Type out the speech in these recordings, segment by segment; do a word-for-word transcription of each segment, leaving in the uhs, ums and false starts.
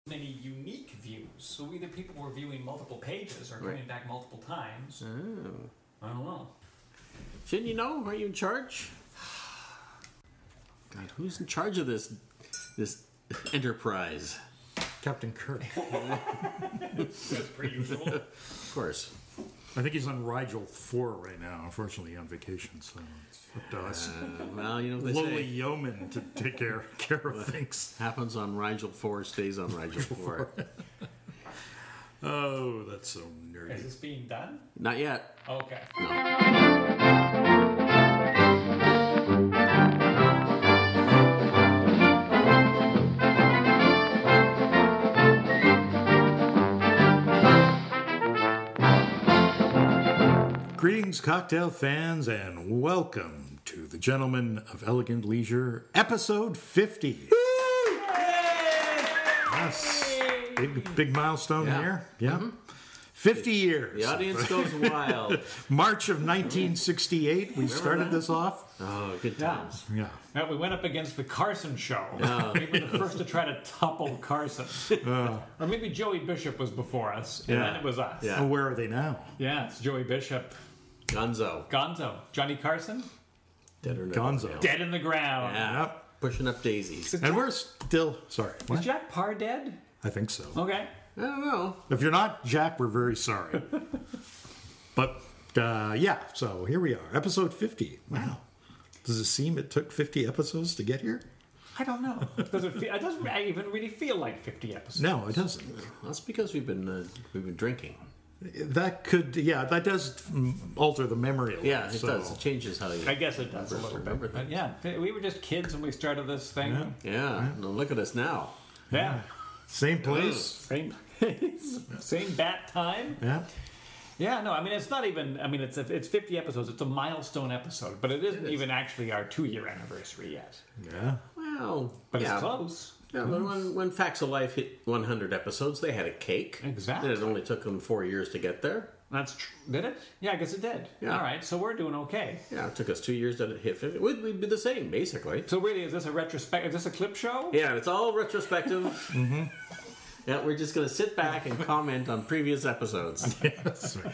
many unique views. So either people were viewing multiple pages or coming Right. back multiple times. Oh. I don't know. Shouldn't you know? Aren't you in charge? God, who's in charge of this this enterprise? Captain Kirk. That's pretty usual. Of course. I think he's on Rigel four right now, unfortunately on vacation, so it's up to us. Uh, well, you know what they Lowly say. yeoman to take care, care of things. Happens on Rigel four, stays on Rigel four. Oh, that's so Is nerdy. this being done? Not yet. Okay. Greetings, cocktail fans, and welcome to the Gentlemen of Elegant Leisure, episode fifty. Yes. Big, big milestone Yeah. here. Yeah. fifty years. The audience goes wild. March of nineteen sixty-eight, we started that? this off. Oh, good times. Yeah. Now, we went up against the Carson show. Oh. We were the first to try to topple Carson. Or maybe Joey Bishop was before us, and Yeah. then it was us. Yeah. Oh, where are they now? Yeah, it's Joey Bishop. Gonzo. Gonzo. Johnny Carson? Dead or no. Gonzo. Dead in the ground. Yeah. Yep. Pushing up daisies. And we're still, sorry, Is what? Jack Parr dead? I think so. Okay. I don't know. If you're not, Jack, we're very sorry. But, uh, yeah, so here we are, episode fifty. Wow. Does it seem it took fifty episodes to get here? I don't know. Does it, feel, it doesn't even really feel like fifty episodes. No, it doesn't. That's because we've been uh, we've been drinking. That could, yeah, that does mm, alter the memory a little. Yeah, it so. does. It changes how you. I guess it does a little Remember bit. But yeah, we were just kids when we started this thing. Yeah. Yeah. Now look at us now. Yeah. Same place. Same same bat time. Yeah. Yeah, no, I mean it's not even. I mean it's it's fifty episodes. It's a milestone episode, but it isn't even actually our two year anniversary yet. Yeah. Well, But yeah. it's close. Yeah, but when, when Facts of Life hit one hundred episodes, they had a cake. Exactly. And it only took them four years to get there. That's tr- did it? Yeah, I guess it did. Yeah. All right, so we're doing okay. Yeah, it took us two years to hit fifty. We'd, we'd be the same, basically. So really, is this a retrospect? Is this a clip show? Yeah, it's all retrospective. mm-hmm. Yeah, we're just going to sit back and comment on previous episodes. That's right.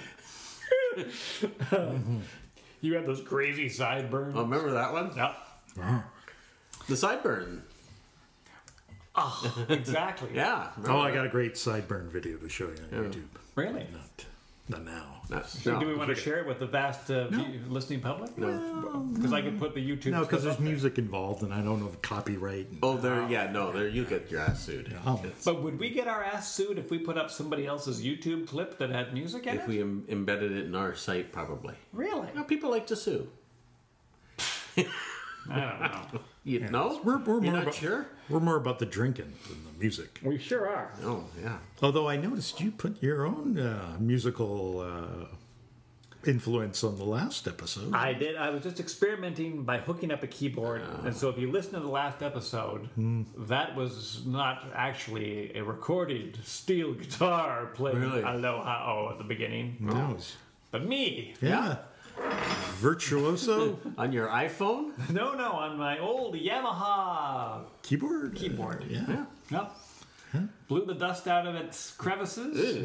You had those crazy sideburns. Oh, remember that one? Yep. The sideburn. Oh, exactly. Yeah. Oh, remember I that? got a great sideburn video to show you on YouTube. Really? Not, not now. No, So no. do we want to share it with the vast uh, view- listening public? No. Because I could put the YouTube. No, because stuff there's up there. music involved, and I don't know if copyright. And, Oh, there. Yeah, no, there. You get your ass sued. Oh, But would we get our ass sued if we put up somebody else's YouTube clip that had music in If it? we em- embedded it in our site, probably. Really? You know, people like to sue. I don't know. You know? we're, we're, You're more not about, sure? we're more about the drinking than the music. We sure are. Oh, yeah. Although I noticed you put your own uh, musical uh, influence on the last episode. I did. I was just experimenting by hooking up a keyboard. And so if you listen to the last episode, that was not actually a recorded steel guitar playing Really? Aloha O at the beginning. No. But me. Yeah. Virtuoso On your iPhone? No, no, on my old Yamaha keyboard. keyboard. Uh, yeah. No. Blew the dust out of its crevices.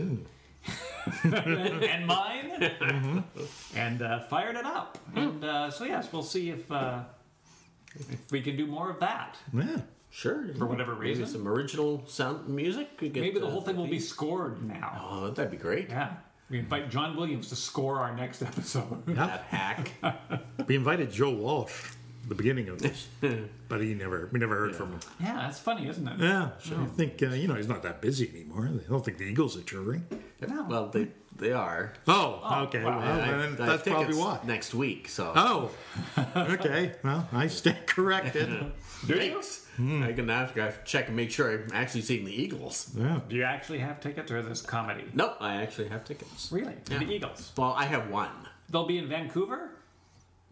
and mine. And uh, fired it up. And uh, so, yes, we'll see if, uh, if we can do more of that. Yeah. Sure. For whatever Maybe reason. some original sound music. Could get, Maybe the uh, whole thing will be scored now. Oh, that'd be great. Yeah. We invite John Williams to score our next episode. That hack. We invited Joe Walsh at the beginning of this, but he never, we never heard from him. Yeah, that's funny, isn't it? Yeah, so I think, uh, you know, he's not that busy anymore. I don't think the Eagles are touring. No. Well, they they are. Oh, Oh, okay. wow. Well, I- then I have that's probably tickets why. Next week, so. Oh, okay. Well, I stand corrected. Do you? Thanks. I can have to check and make sure I'm actually seeing the Eagles. Yeah. Do you actually have tickets or is this comedy? No, I actually have tickets. Really? To Yeah. the Eagles. Well, I have one. They'll be in Vancouver?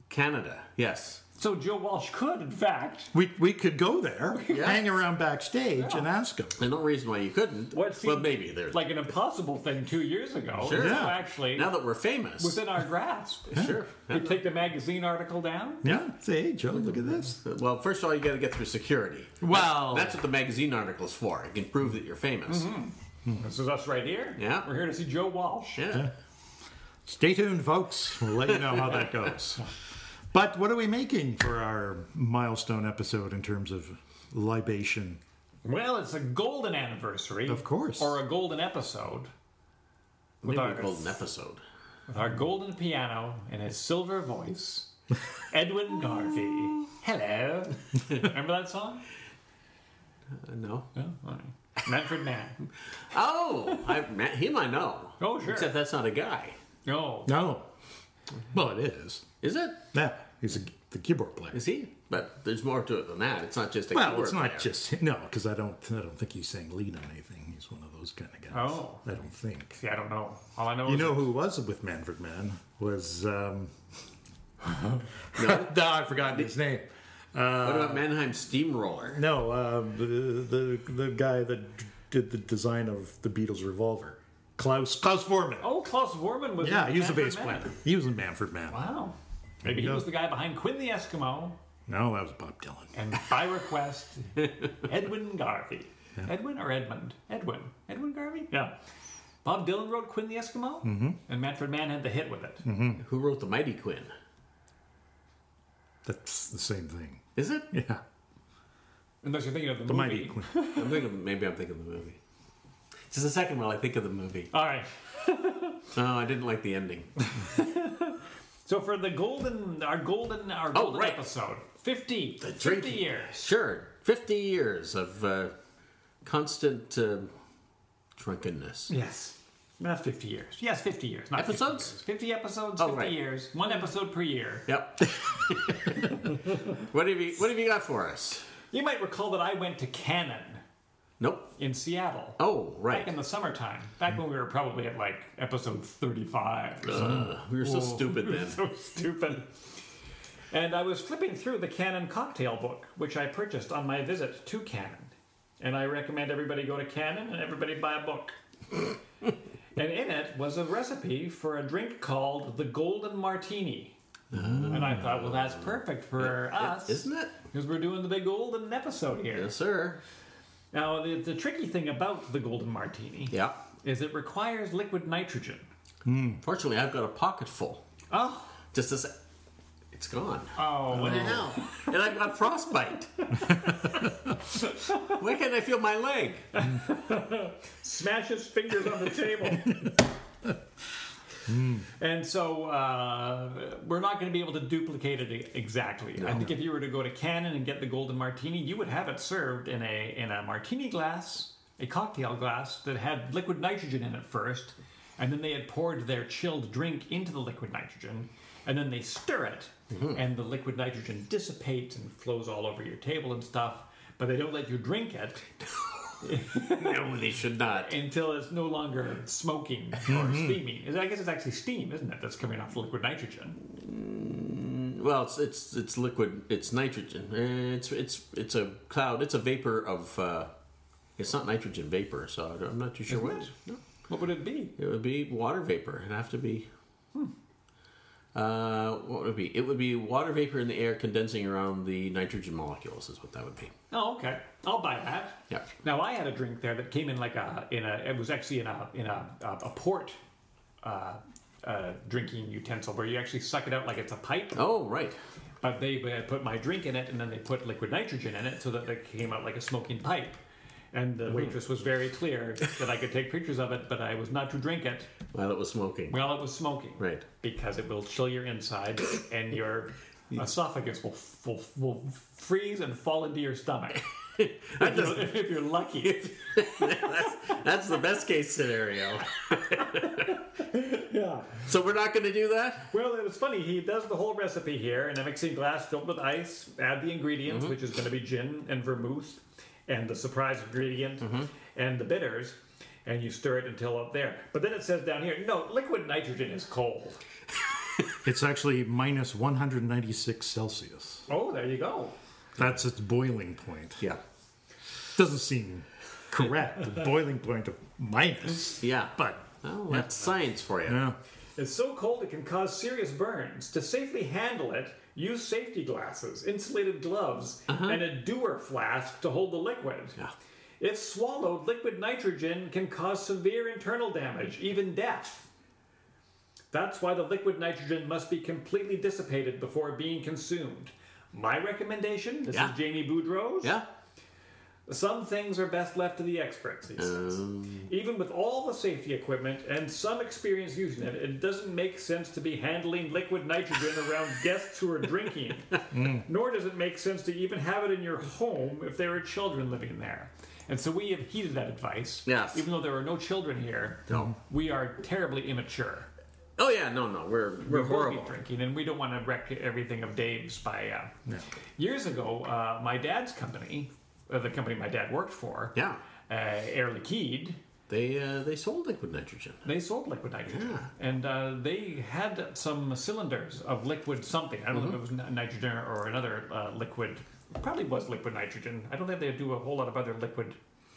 Canada, yes. So Joe Walsh could, in fact. We we could go there, Yeah. hang around backstage, and ask him. There's no reason why you couldn't. What well, seemed maybe there's. like an impossible thing two years ago. Sure. is Yeah. Actually, now that we're famous. within our grasp. Sure. We take the magazine article down. Yeah, say, hey, Joe, look at this. Well, first of all, you got to get through security. Well- that's what the magazine article's for. It can prove that you're famous. This is us right here. Yeah. We're here to see Joe Walsh. Yeah. Stay tuned, folks. We'll let you know how that goes. But what are we making for our milestone episode in terms of libation? Well, it's a golden anniversary. Of course. Or a golden episode. With Maybe our, a golden episode. with our golden piano and his silver voice, Edwin Garvey. Hello. Remember that song? Uh, no. Oh, all right. Manfred Mann. Oh, I, man, him I know. Oh, sure. Except that's not a guy. No. No. Well, it is. Is it? Yeah, he's a, the keyboard player. Is he? But there's more to it than that. It's not just a Well, keyboard it's not player. just no, because I don't. I don't think he's saying lead on anything. He's one of those kind of guys. Oh. I don't think. See, I don't know. All I know You is know who was with Manfred Mann was. Um, No. no, I forgot his name. What about Mannheim Steamroller? No, uh, the, the the guy that did the design of the Beatles revolver, Klaus Klaus Vormann. Oh, Klaus Vormann was yeah, in he was the Manfred bass Mann. player. He was in Manfred Mann. Wow. Maybe he Yeah. was the guy behind Quinn the Eskimo No, that was Bob Dylan. and by request, Edwin Garvey. Edwin or Edmund? Edwin. Edwin Garvey? Yeah. Bob Dylan wrote Quinn the Eskimo, mm-hmm. and Manfred Mann had the hit with it. Mm-hmm. Who wrote the Mighty Quinn? That's the same thing. Is it? Yeah, Unless you're thinking of the, the movie. Mighty Queen. I'm thinking. Maybe I'm thinking of the movie. Just a second while I think of the movie. All right. Oh, I didn't like the ending. So for the golden, our golden, our Oh, golden right. episode, fifty, The fifty drinking. years. Sure, fifty years of uh, constant uh, drunkenness. Yes. Not fifty years. Yes, fifty years. Not Episodes? fifty years. fifty episodes, Oh, fifty right. years. One episode per year. Yep. what have you What have you got for us? You might recall that I went to Canon Nope. in Seattle. Oh, right. Back in the summertime. Back when we were probably at like episode thirty-five or something. Ugh, we were so Oh, stupid we were then. So stupid. And I was flipping through the Canon cocktail book, which I purchased on my visit to Canon. And I recommend everybody go to Canon and everybody buy a book. And in it was a recipe for a drink called the Golden Martini. And I thought, well, that's perfect for us. Isn't it? Because we're doing the big golden episode here. Yes, sir. Now, the, the tricky thing about the Golden Martini Yeah. is it requires liquid nitrogen. Fortunately, I've got a pocket full. Oh, Just as it's gone. oh, What the well. hell? And I've got frostbite. Why can't I feel my leg? Smash his fingers on the table. And so uh, we're not going to be able to duplicate it exactly. I think if you were to go to Canon and get the Golden Martini, you would have it served in a in a martini glass, a cocktail glass that had liquid nitrogen in it first, and then they had poured their chilled drink into the liquid nitrogen, and then they stir it, and the liquid nitrogen dissipates and flows all over your table and stuff. But they don't let you drink it No, they should not. until it's no longer smoking or steamy. I guess it's actually steam, isn't it? That's coming off the liquid nitrogen. Well, it's it's it's liquid. It's nitrogen. Uh, It's it's it's a cloud. It's a vapor of. Uh, it's not nitrogen vapor, so I'm not too sure Isn't what. it? No, What would it be? it would be water vapor. It'd have to be. Uh, what would it be? It would be water vapor in the air condensing around the nitrogen molecules. Is what that would be. Oh, okay. I'll buy that. Yeah. Now I had a drink there that came in like a in a. It was actually in a in a a, a port uh, uh, drinking utensil where you actually suck it out like it's a pipe. Oh, right. But they uh, put my drink in it and then they put liquid nitrogen in it so that it came out like a smoking pipe. And the waitress was very clear that I could take pictures of it, but I was not to drink it While it was smoking. while it was smoking. Right. Because it will chill your inside and your esophagus will, will, will freeze and fall into your stomach. That if, you're, doesn't- if you're lucky. that's, that's the best case scenario. Yeah. So we're not going to do that? Well, it was funny. He does the whole recipe here in a mixing glass filled with ice. Add the ingredients, which is going to be gin and vermouth, and the surprise ingredient, and the bitters, and you stir it until up there. But then it says down here, no, liquid nitrogen is cold. It's actually minus one hundred ninety-six Celsius. Oh, there you go. That's its boiling point. Yeah. Doesn't seem correct. The boiling point of minus. Yeah. But Oh, that's science for you. yeah. It's so cold it can cause serious burns. To safely handle it, use safety glasses, insulated gloves, and a Dewar flask to hold the liquid. Yeah. If swallowed, liquid nitrogen can cause severe internal damage, even death. That's why the liquid nitrogen must be completely dissipated before being consumed. My recommendation, this Yeah. is Jamie Boudreau's. Yeah. Some things are best left to the experts, he says. Um, Even with all the safety equipment and some experience using it, it doesn't make sense to be handling liquid nitrogen around guests who are drinking. Nor does it make sense to even have it in your home if there are children living there. And so we have heeded that advice. Yes. Even though there are no children here, No. we are terribly immature. oh yeah, no, no, we're we're We will horrible. be drinking, and we don't want to wreck everything of Dave's by. Uh, Years ago, uh, my dad's company, uh, the company my dad worked for, Yeah. uh, Air Liquide, They uh, they sold liquid nitrogen. they sold liquid nitrogen, Yeah. and uh, they had some cylinders of liquid something. I don't know if it was ni- nitrogen or another uh, liquid. Probably was liquid nitrogen. I don't think they do a whole lot of other liquid.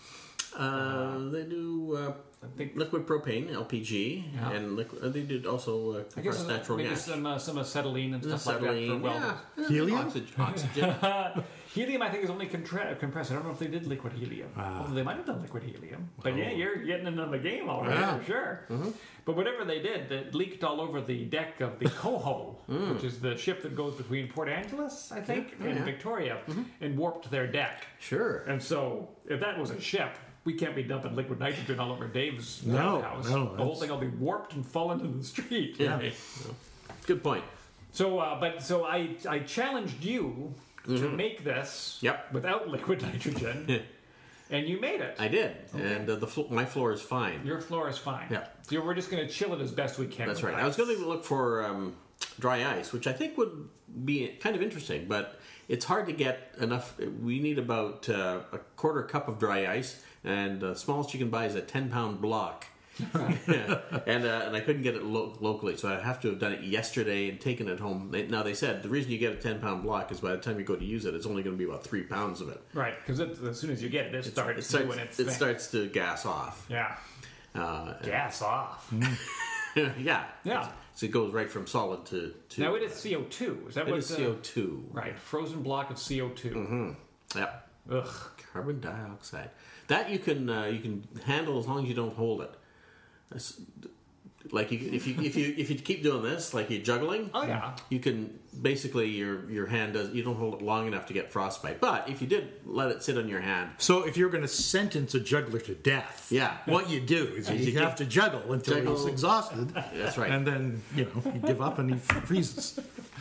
Uh, they do uh, I think. liquid propane, L P G, Yeah. and liquid. Uh, they did also uh, I guess compressed natural maybe gas. some uh, some acetylene and stuff like that for Acetylene, welders. yeah. Helium? Oxygen. oxygen. Helium, I think, is only contra- compressed. I don't know if they did liquid helium. Although they might have done liquid helium. But yeah, you're getting into the game already, Yeah. for sure. But whatever they did, it leaked all over the deck of the Coho, which is the ship that goes between Port Angeles, I think, Yeah, and yeah. Victoria, and warped their deck. Sure. And so, if that was a ship, we can't be dumping liquid nitrogen all over Dave's No, house. no, the whole that's- thing will be warped and fall into the street. Yeah. Right? Good point. So, uh, but so I, I challenged you to make this Yep. without liquid nitrogen, and you made it. I did, and uh, the flo- my floor is fine. Your floor is fine. Yeah. So we're just going to chill it as best we can. That's with right. I was ice. going to look for um, dry ice, which I think would be kind of interesting, but it's hard to get enough. We need about uh, a quarter cup of dry ice, and the smallest you can buy is a ten pound block. Yeah. and uh, and I couldn't get it lo- locally, so I have to have done it yesterday and taken it home. They, now they said the reason you get a ten pound block is by the time you go to use it, it's only going to be about three pounds of it. Right, because as soon as you get it, it starts, It starts, doing its it thing. starts to gas off. Yeah. Uh, Gas off. yeah, Yeah. So it goes right from solid to to. Now it is C O two. Is that it what? is uh, C O two. Right, frozen block of C O two. Mm-hmm. Yeah. Ugh. Carbon dioxide. That you can uh, you can handle as long as you don't hold it. That's- Like you, if you if you if you keep doing this, like you're juggling, Oh yeah. you can basically your your hand does you don't hold it long enough to get frostbite. But if you did let it sit on your hand, So if you're going to sentence a juggler to death, Yeah. what you do is you, you have to juggle until juggle. he's exhausted. that's right. And then, you know, you give up and he freezes.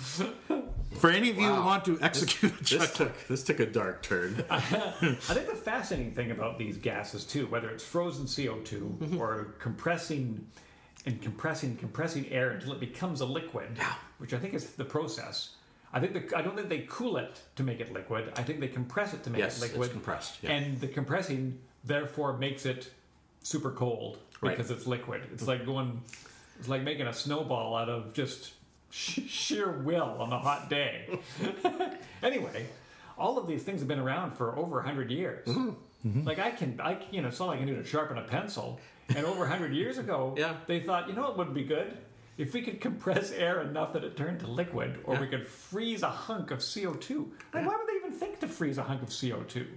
For any of you who Wow. want to execute a this juggler, took this took a dark turn. I think the fascinating thing about these gases too, whether it's frozen C O two Mm-hmm. or compressing and compressing and compressing air until it becomes a liquid, which I think is the process. I think the, I don't think they cool it to make it liquid. I think they compress it to make Yes, it it's liquid. compressed, yeah. And the compressing therefore makes it super cold Right. because it's liquid. It's like going, it's like making a snowball out of just sh- sheer will on a hot day. Anyway, all of these things have been around for over a hundred years. Mm-hmm. Like I can, I you know, it's all I can do to sharpen a pencil. And over a hundred years ago, Yeah. they thought, you know, what would be good if we could compress air enough that it turned to liquid, or we could freeze a hunk of C O two. Like, why would they even think to freeze a hunk of C O two?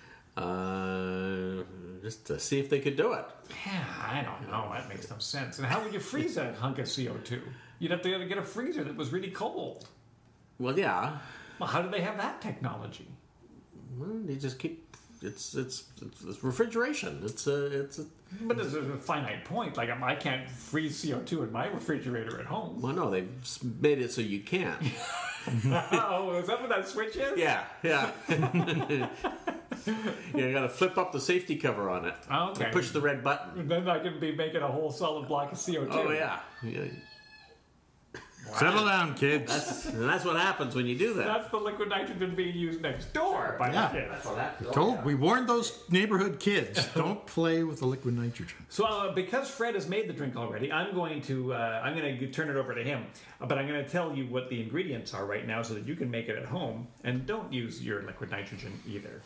Uh, just to see if they could do it. Yeah, I don't know. That makes no sense. And how would you freeze a hunk of C O two? You'd have to get a freezer that was really cold. Well, yeah. Well, how do they have that technology? Well, they just keep. It's it's it's, it's refrigeration. It's a it's a. But there's a finite point. Like, I can't freeze C O two in my refrigerator at home. Well, no, they've made it so you can. Oh, is that what that switch is? Yeah, yeah. You got to flip up the safety cover on it. Okay. And push the red button. Then I can be making a whole solid block of C O two. Oh yeah. yeah. Settle down, kids. That's, and that's what happens when you do that. That's the liquid nitrogen being used next door by Yeah. the kids. That's what happens. Told, we warned those neighborhood kids, don't play with the liquid nitrogen. So uh, because Fred has made the drink already, I'm going to uh, I'm going to turn it over to him. Uh, but I'm going to tell you what the ingredients are right now, so that you can make it at home, and don't use your liquid nitrogen either.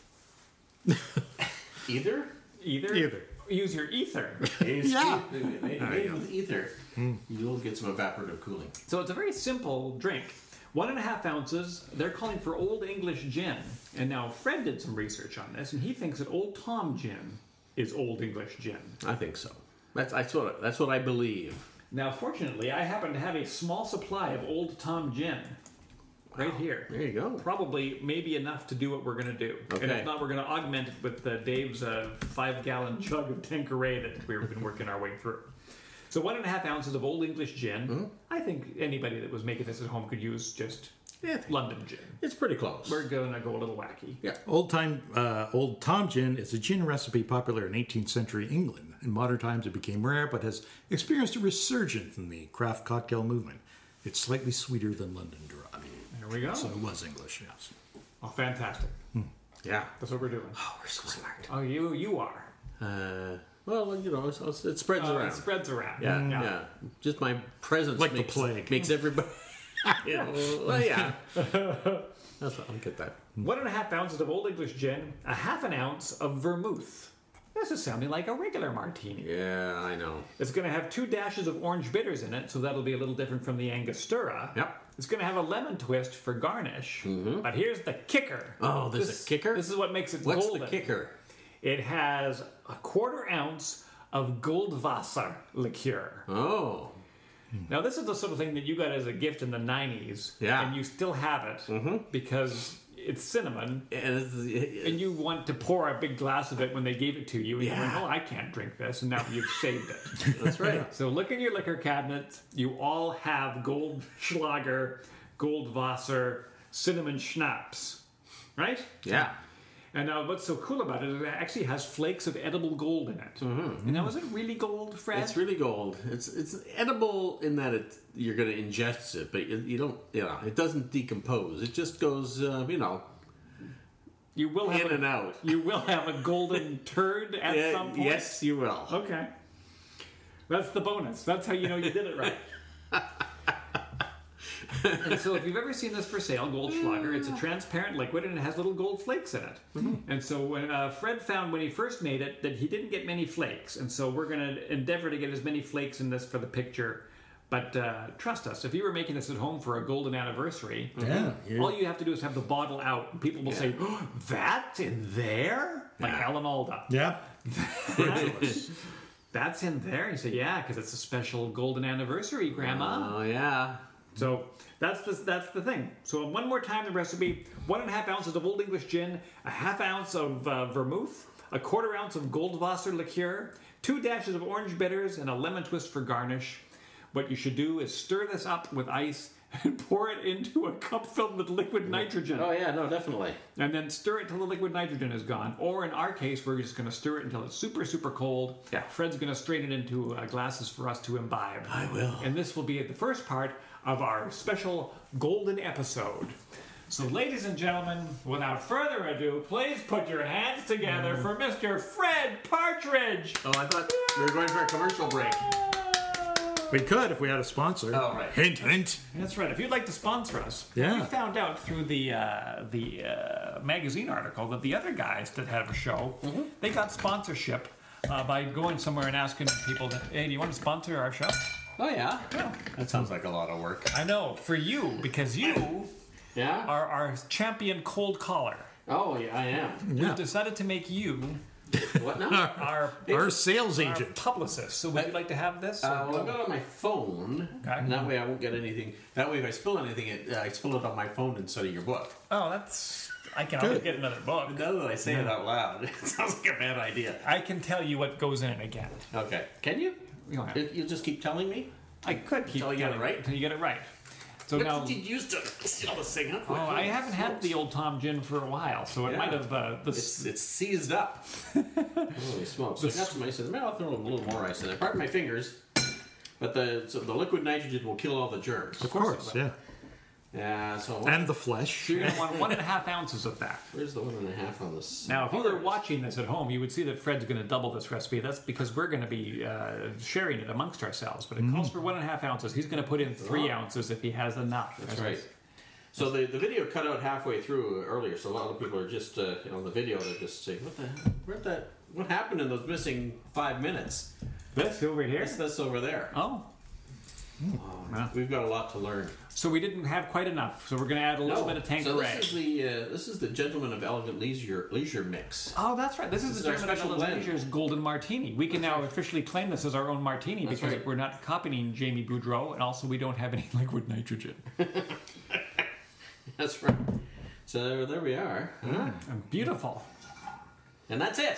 Either? Either. Either. Use your ether. Yeah. Made, made with ether. You'll get some evaporative cooling. So it's a very simple drink. One and a half ounces. They're calling for Old English gin. And now Fred did some research on this, and he thinks that Old Tom gin is Old English gin. I think so. That's, that's, what, that's what I believe. Now, fortunately, I happen to have a small supply of Old Tom gin right here. There you go. Probably maybe enough to do what we're going to do. And Okay. if not, we're going to augment it with uh, Dave's uh, five-gallon chug of Tanqueray that we've been working our way through. So one and a half ounces of Old English gin. Mm-hmm. I think anybody that was making this at home could use just Yeah, I think London gin. it's pretty close. We're going to go a little wacky. Yeah. Old time, uh, Old Tom gin is a gin recipe popular in eighteenth century England. In modern times, it became rare, but has experienced a resurgence in the craft cocktail movement. It's slightly sweeter than London Dry. There we go. So it was English, yes. Oh, fantastic. Yeah. That's what we're doing. Oh, we're so smart. Oh, you you are. Uh, well, you know, it's, it's, it spreads Uh, around. it spreads around. yeah, yeah, Just my presence Like the makes, plague. makes everybody. You know, well, yeah. That's, I'll get that. One and a half ounces of Old English gin, a half an ounce of vermouth. This is sounding like a regular martini. Yeah, I know. It's going to have two dashes of orange bitters in it, so that'll be a little different from the Angostura. Yep. It's going to have a lemon twist for garnish. But here's the kicker. Oh, there's This- a kicker? This is what makes it What's golden. the kicker? It has a quarter ounce of Goldwasser liqueur. Oh. Now, this is the sort of thing that you got as a gift in the nineties, Yeah. and you still have it because it's cinnamon, And it's, and you want to pour a big glass of it when they gave it to you, and Yeah. you went, oh, I can't drink this, and now you've saved it. that's right. So look in your liquor cabinet. You all have Goldschlager, Goldwasser, cinnamon schnapps, right? Yeah. And now what's so cool about it is it actually has flakes of edible gold in it. Mm-hmm. And now, is it really gold, Fred? It's really gold. It's it's edible in that it you're going to ingest it, but you, you don't, you know, it doesn't decompose. It just goes, uh, you know, you will have in a, and out. You will have a golden turd at Yeah, some point. yes, you will. Okay. That's the bonus. That's how you know you did it right. And so if you've ever seen this for sale, Goldschlager, it's a transparent liquid and it has little gold flakes in it. Mm-hmm. And so when uh, Fred found when he first made it that he didn't get many flakes. And so we're going to endeavor to get as many flakes in this for the picture. But uh, trust us, if you were making this at home for a golden anniversary, Yeah. all you have to do is have the bottle out. And people will Yeah. say, oh, that's in there? Like Yeah. Alan Alda. Yeah. That's in there? You say, yeah, because it's a special golden anniversary, Grandma. Oh, yeah. So that's the, that's the thing. So one more time, the recipe: one and a half ounces of Old English gin, a half ounce of uh, vermouth, a quarter ounce of Goldwasser liqueur, two dashes of orange bitters, and a lemon twist for garnish. What you should do is stir this up with ice and pour it into a cup filled with liquid nitrogen. Oh, yeah, no, definitely. And then stir it till the liquid nitrogen is gone. Or in our case, we're just going to stir it until it's super, super cold. Yeah. Fred's going to strain it into uh, glasses for us to imbibe. I will. And this will be the first part of our special golden episode. So, ladies and gentlemen, without further ado, please put your hands together for Mister Fred Partridge. Oh, I thought we were going for a commercial break. We could if we had a sponsor. Oh, right. Hint, hint. That's right. If you'd like to sponsor us, Yeah. we found out through the uh, the uh, magazine article that the other guys that have a show, Mm-hmm. they got sponsorship uh, by going somewhere and asking people, that, "Hey, do you want to sponsor our show?" Oh, yeah? Yeah. That sounds like a lot of work. I know, for you, because you Yeah? are our champion cold caller. Oh, yeah, I am. Yeah. We've decided to make you What now? our, Our sales our agent. publicist. So would you like to have this? Uh, well, I've got it on my phone, Okay. and that way I won't get anything. That way, if I spill anything, it, uh, I spill it on my phone instead of your book. oh, that's... I can always get another book. Now that I say it out loud, it sounds like a bad idea. I can tell you what goes in it again. Okay, can you? You don't have- You- You'll just keep telling me. I could keep Until you get it telling right? Until you get it right. So What now... did you use to seal this thing up? Oh, I haven't had the Old Tom gin for a while, so it Yeah. might have uh, the It's, it's seized up. Holy smokes! So I got some ice in there. Maybe I'll throw a little more ice in there. Pardon my fingers. But the so the liquid nitrogen will kill all the germs. Of course, yeah. Yeah. So And the flesh. So you're going to want one and a half ounces of that. where's the one and a half on this? Now, if you were watching this at home, you would see that Fred's going to double this recipe. That's because we're going to be uh, sharing it amongst ourselves. But it calls for one and a half ounces. He's going to put in three Oh. ounces if he has enough. That's right. So the, the video cut out halfway through earlier, so a lot of people are just uh, you know the video they're just saying what the hell? Where'd that what happened in those missing five minutes? This over here? That's this over there. Oh. Oh, we've got a lot to learn. So we didn't have quite enough. So we're going to add a little bit of Tanqueray. So this is the uh, this is the Gentleman of Elegant Leisure Leisure mix. Oh, that's right. This is This the is our German special Elegant blend. Leisure's Golden Martini. We can now officially claim this as our own martini That's because right. we're not copying Jamie Boudreau, and also we don't have any liquid nitrogen. That's right. So there we are. Huh? And beautiful. And that's it.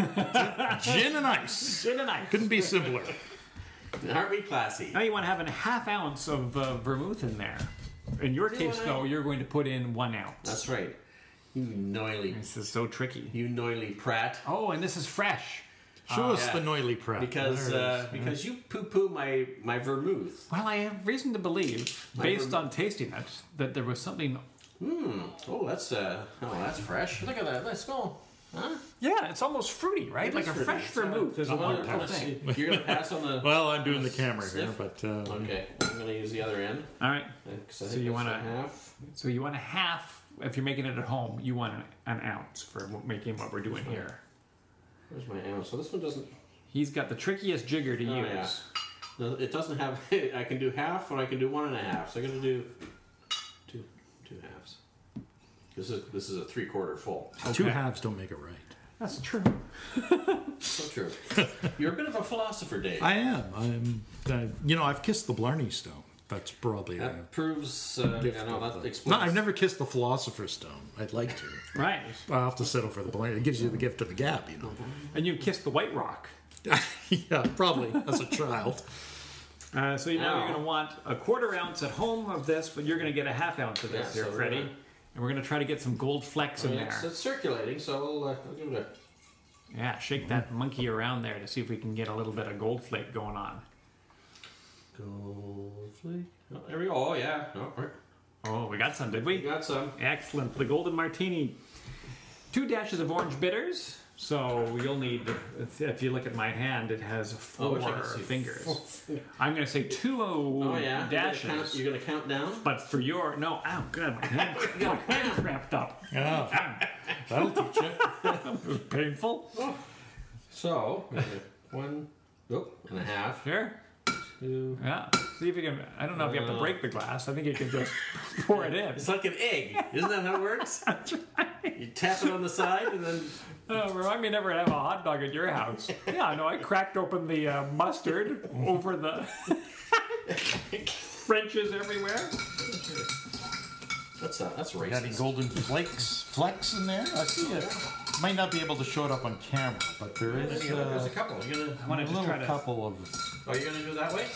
Gin and ice. Gin and ice. Couldn't be simpler. Aren't we classy? Now you want to have a half ounce of uh, vermouth in there. In your Do case, one though, ounce. you're going to put in one ounce. That's right. You noily, This is so tricky. you noily prat. Oh, and this is fresh. Show us yeah. the noily prep. Because There it uh, is. because you poo poo my my vermouth. Well, I have reason to believe, My based verm- on tasting it, that there was something. Hmm. Oh, that's uh. Oh, that's fresh. Look at that. That smell. Huh? Yeah, it's almost fruity, right? It like is a fruity. fresh It's, uh, vermouth is a I'm gonna- wonderful let's thing. see. You're gonna pass on the. Well, I'm doing the Sniff. camera here, but uh, Okay, I'm gonna use the other end. All right. 'Cause I So think you that's wanna- a half. So you want a half. If you're making it at home, you want an, an ounce for w- making what we're doing here. Where's my ounce? So this one doesn't. He's got the trickiest jigger to Oh, use. yeah. No, it doesn't have. I can do half, or I can do one and a half. So I'm gonna do two two halves. This is this is a three quarter full. two Okay. halves don't make it right. That's true. So true. You're a bit of a philosopher, Dave. I am. I'm. Uh, you know, I've kissed the Blarney Stone. That's probably. Uh, That proves. Uh, yeah, no, that no, explains. I've never kissed the Philosopher's Stone. I'd like to. Right. I'll have to settle for the Blarney. It gives you the gift of the gab, you know. And you kissed the White Rock. Yeah, probably as a child. Uh, so you know Now- you're going to want a quarter ounce at home of this, but you're going to get a half ounce of this Yeah, here, so we're Freddie. gonna- And we're going to try to get some gold flecks in I mean, there. it's, it's circulating, so I'll, uh, I'll give it a. Yeah, shake that monkey around there to see if we can get a little bit of gold flake going on. Gold flake. Oh, there we go. Oh, yeah. Oh, right. Oh, we got some, did We we? got some. Excellent. The golden martini. Two dashes of orange bitters. So you'll need, if you look at my hand, it has Oh, I four wish I could see. fingers. Oh, I'm going to say two oh yeah. dashes. You're gonna, count, you're gonna count down? But for your, no, oh, good, my hand, my hand cramped up. Oh, that'll teach you. It was painful. So, okay, one, oh, and a half. Here. Two. Yeah. See if you can. I don't know if you have to Uh, break the glass. I think you can just pour it in. It's like an egg. Isn't that how it works? You tap it on the side and then. Oh, remind me never to have a hot dog at your house. Yeah, no, I cracked open the uh, mustard over the Frenches everywhere. That's, uh, that's Got any racist. golden flakes, flecks in there? I see it. Might not be able to show it up on camera, but there is There's a- there's a uh, couple. You're gonna, I want a to just little try to. couple of. oh, you're gonna do it that way?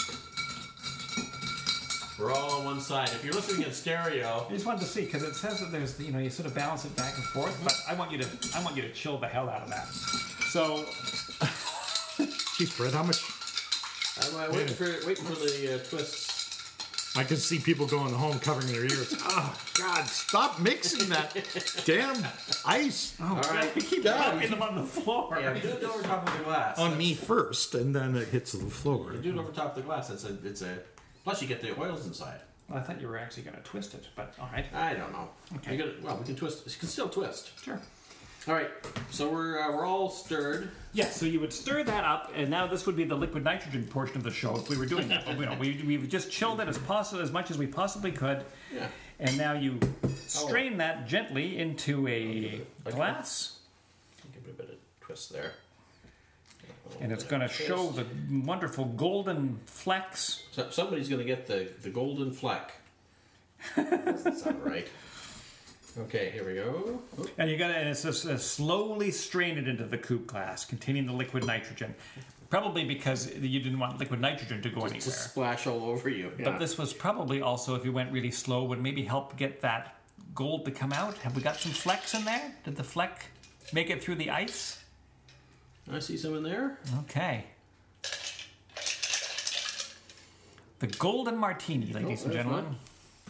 We're all on one side. If you're listening in stereo, I just wanted to see because it says that there's, you know, you sort of balance it back and forth, but I want you to, I want you to chill the hell out of that. So, Geez, Fred, how much? I'm uh, waiting for waiting for the uh, twists. I can see people going home covering their ears. Oh God! Stop mixing that damn ice oh, All God, right. we keep God. dropping them on the floor. Yeah, do it over top of the glass. on me first, and then it hits the floor. Do it over top of the glass. It's a, it's a. Plus, you get the oils inside. Well, I thought you were actually going to twist it, but all right. I don't know. Okay. You gotta, well, we can twist. You can still twist. Sure. All right. So we're uh, we're all stirred. Yes, so you would stir that up, and now this would be the liquid nitrogen portion of the show if we were doing that. But you know, we, we've just chilled it as possible, as much as we possibly could, Yeah. and now you strain that gently into a Like glass, Give it a bit of twist there. and it's going to show the wonderful golden flecks. So somebody's going to get the, the golden fleck. Doesn't sound right. Okay, here we go. Oop. And you got to, and it's just uh, slowly strain it into the coupe glass containing the liquid nitrogen. Probably because you didn't want liquid nitrogen to go Just to anywhere. splash all over you. Yeah. But this was probably also, if you went really slow, would maybe help get that gold to come out. Have we got some flecks in there? Did the fleck make it through the ice? I see some in there. Okay. The Golden Martini, ladies Oh, and there's gentlemen. one.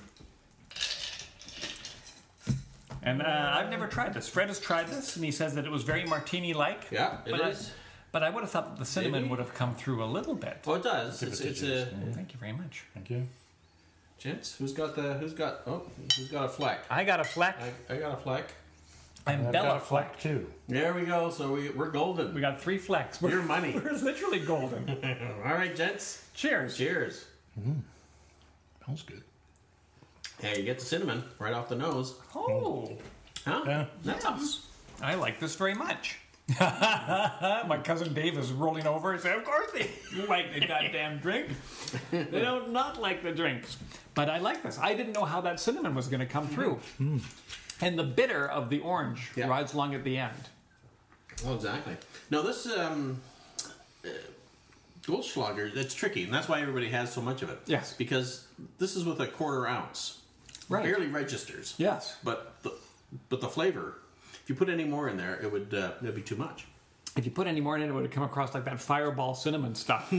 And uh, I've never tried this. Fred has tried this, and he says that it was very martini-like. Yeah, it but is. I, but I would have thought that the cinnamon Maybe. would have come through a little bit. Oh, it does. Give It's, it to it's James. a Thank you very much. Thank you. gents. Who's got the? Who's got? Oh, who's got a fleck? I got a fleck. I, I got a fleck. I'm I've Bella got a fleck. fleck too. There we go. So we we're golden. We got three flecks. We're, Your money. we're literally golden. All right, gents. Cheers. Cheers. Smells good. Yeah, you get the cinnamon right off the nose. Oh, Huh? Yeah. Nice. I like this very much. My cousin Dave is rolling over and saying, of course they like the goddamn drink. They don't not like the drinks. But I like this. I didn't know how that cinnamon was going to come through. And the bitter of the orange Yeah. rides along at the end. Well, exactly. No, this um, uh, Goldschlager, it's tricky, and that's why everybody has so much of it. Yes. Because this is with a quarter ounce. Right. Barely registers. Yes. But the, but the flavor, if you put any more in there, it would uh, it'd be too much. If you put any more in it, it would come across like that fireball cinnamon stuff.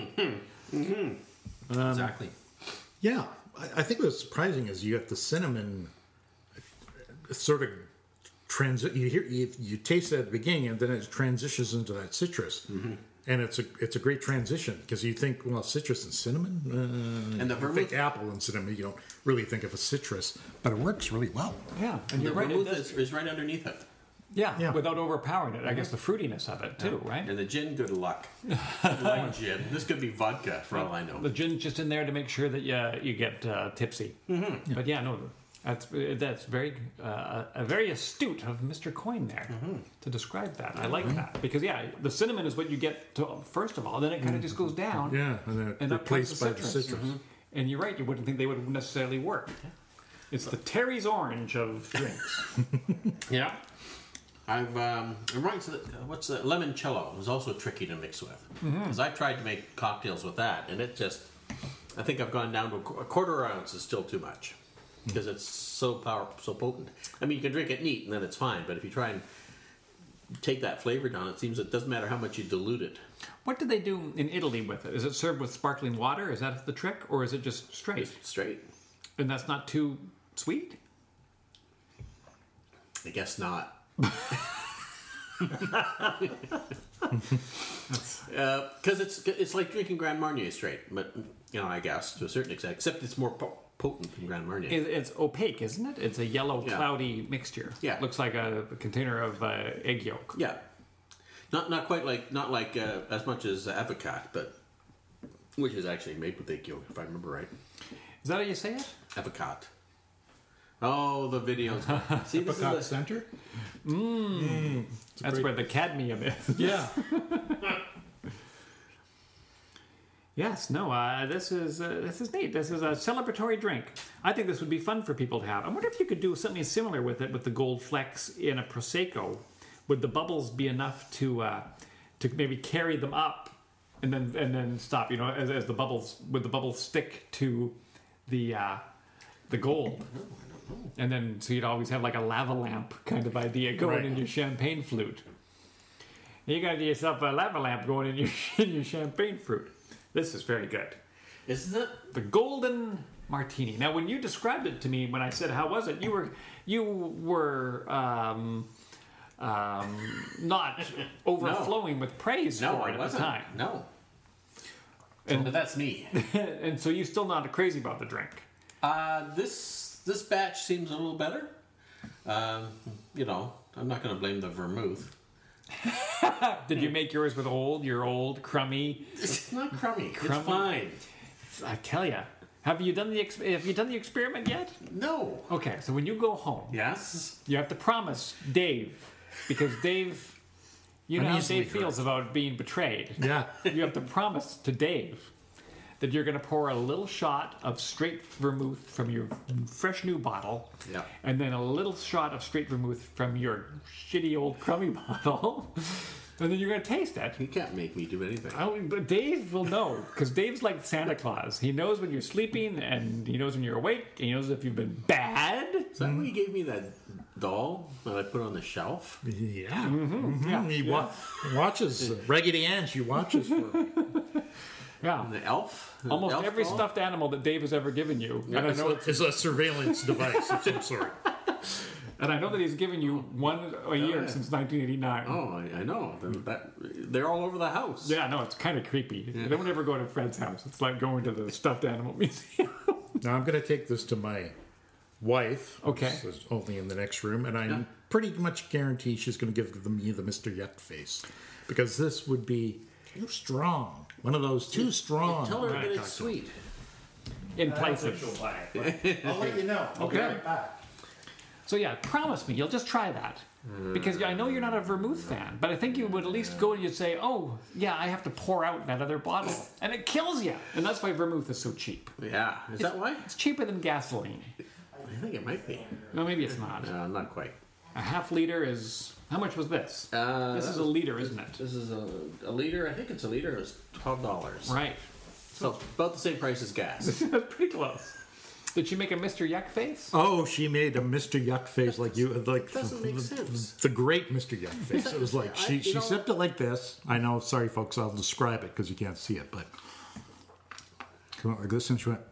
Exactly. Yeah, I, I think what's surprising is you have the cinnamon uh, sort of transi- you hear you, you taste it at the beginning, and then it transitions into that citrus, and it's a it's a great transition because you think, well, citrus and cinnamon, uh, And the you vermouth- think apple and cinnamon, you don't really think of a citrus, but it works really well. Yeah. And The you're right. it vermouth does- is, is right underneath it. yeah, Yeah. without overpowering it. I guess the fruitiness of it, too, right? And the gin, good luck. Like gin. This could be vodka, for all I know. The gin's just in there to make sure that you, you get uh, tipsy. Mm-hmm. But yeah, no, that's that's very uh, a very astute of Mister Coyne there to describe that. I like that because yeah, the cinnamon is what you get to, first of all, then it kind of just goes down. Yeah, and then And up comes replaced the by the citrus. citrus. And you're right, you wouldn't think they would necessarily work. It's the Terry's orange of drinks. Yeah. I've um, it reminds me- what's the limoncello is also tricky to mix with because I've tried to make cocktails with that, and it just I think I've gone down to a qu- a quarter ounce is still too much because it's so power so potent. I mean, you can drink it neat and then it's fine, but if you try and take that flavor down, it seems it doesn't matter how much you dilute it. What do they do in Italy with it? Is it served with sparkling water? Is that the trick, or is it just straight? Just straight. And that's not too sweet? I guess not. Because uh, it's it's like drinking Grand Marnier straight, but you know, I guess to a certain extent, except it's more po- potent than Grand Marnier. It- It's opaque, isn't it? It's a yellow, Yeah. cloudy mixture. Yeah. Looks like a container of uh, egg yolk. Yeah, not not quite like not like uh, as much as uh, Avocat, but which is actually made with egg yolk, if I remember right. Is that how you say it? Avocat. Oh, the videos. See, this is Apricot the- center? That's great- where the cadmium is. Yeah. Yes, no, uh, this is uh, this is neat. This is a celebratory drink. I think this would be fun for people to have. I wonder if you could do something similar with it with the gold flecks in a prosecco. Would the bubbles be enough to uh, to maybe carry them up and then and then stop? You know, as, as the bubbles would the bubbles stick to the uh, the gold, and then so you'd always have like a lava lamp kind of idea going Right. in your champagne flute. You got yourself a lava lamp going in your in your champagne fruit. This is very good. Isn't it? The Golden Martini. Now, when you described it to me, when I said how was it, you were you were um, um, not overflowing with praise No, for I it at wasn't. the time, No. And- And that's me. and so you're still not crazy about the drink. Uh, this this batch seems a little better. Um, you know, I'm not going to blame the vermouth. Did you make yours with old, your old crummy? It's not crummy. Crummy? It's fine. I tell you, have you done the ex- have you done the experiment yet? No. Okay, so when you go home, Yes. you have to promise Dave, because Dave, you know I'm how easily Dave feels about being betrayed. Yeah. You have to promise to Dave that you're going to pour a little shot of straight vermouth from your fresh new bottle, Yeah. and then a little shot of straight vermouth from your shitty old crummy bottle, and then you're going to taste it. You can't make me do anything. Oh, but Dave will know, because Dave's like Santa Claus. He knows when you're sleeping, and he knows when you're awake, and he knows if you've been bad. Is that why you gave me that doll that I put on the shelf? Yeah. Yeah, He yeah. wa- watches uh, Raggedy Ann. She watches for. Yeah. The elf. Almost elf every doll? stuffed animal that Dave has ever given you. And I It's know a, it's a surveillance device of some sort. and I know that he's given you one a year yeah. since nineteen eighty-nine. Oh, I, I know. They're, that, they're all over the house. Yeah, no, it's kind of creepy. Don't ever go to Fred's house. It's like going to the stuffed animal museum. Now I'm going to take this to my wife. Okay. Who's only in the next room, and I Yeah. pretty much guarantee she's going to give me the Mister Yuck face, because this would be too strong. One of those too strong. Tell her that it's cocktails. sweet. In places. I'll let you know. I'll Okay. be right back. So yeah, promise me you'll just try that. Because I know you're not a vermouth fan, but I think you would at least go and you'd say, oh, yeah, I have to pour out that other bottle. And it kills you. And that's why vermouth is so cheap. Yeah. Is that why? It's cheaper than gasoline. I think it might be. No, maybe it's not. Uh, not quite. A half liter is... How much was this? Uh, this that is a was- liter, isn't it? This is a, a liter. I think it's a liter. It's twelve dollars. Right. So it's about the same price as gas. That's pretty close. Did she make a Mister Yuck face? Oh, she made a Mister Yuck face like you, like Doesn't make the, sense. the great Mister Yuck face. It was like I- she you she know- sipped it like this. I know, sorry folks, I'll describe it because you can't see it, but come on, like this, and she went.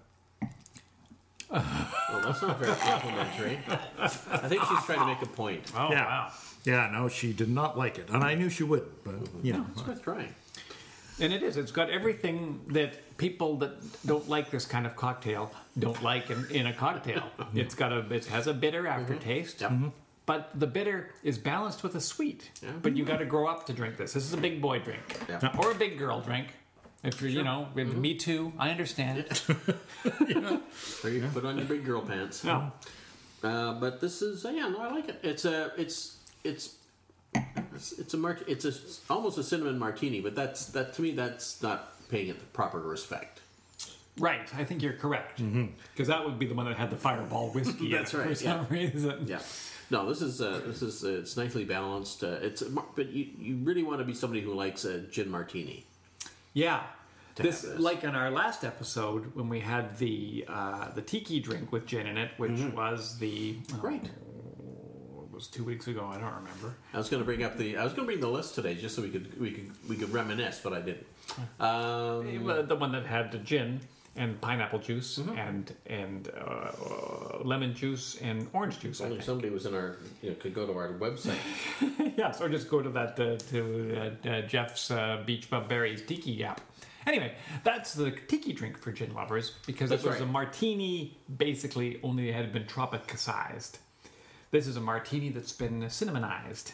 Well, that's not very complimentary. I think she's trying to make a point. Oh, Yeah. wow. Yeah, no, she did not like it, and I knew she wouldn't, but you know. It's worth trying. And it is. It's got everything that people that don't like this kind of cocktail don't like in, in a cocktail. It's got a. It has a bitter aftertaste. Yep. But the bitter is balanced with a sweet. Yeah. But you got to grow up to drink this. This is a big boy drink, Yeah. or a big girl drink. If you're, you know, me too. I understand. Or you can put on your big girl pants. No. Uh, but this is uh, yeah, no, I like it. It's a it's it's it's, it's a mart- it's a almost a cinnamon martini, but that's that to me that's not paying it the proper respect. Right. I think you're correct. Because that would be the one that had the Fireball whiskey. in That's it right, For some reason. Yeah. No, this is uh, this is uh, it's nicely balanced. Uh, it's a mar- but you you really want to be somebody who likes a gin martini. Yeah. To This, have this. like in our last episode when we had the uh, the tiki drink with gin in it, which was the oh, Right. It was two weeks ago. I don't remember. I was going to bring up the I was going to bring the list today just so we could we could we could reminisce, but I didn't. Um, It was the one that had the gin and pineapple juice and and uh, lemon juice and orange juice. I if think. somebody was in our you know could go to our website. Yes, or just go to that uh, to uh, uh, Jeff's uh, Beach Bum Berries Tiki app. Anyway, that's the tiki drink for gin lovers because That's it was right. a martini, basically only it had been tropicized. This is a martini that's been cinnamonized.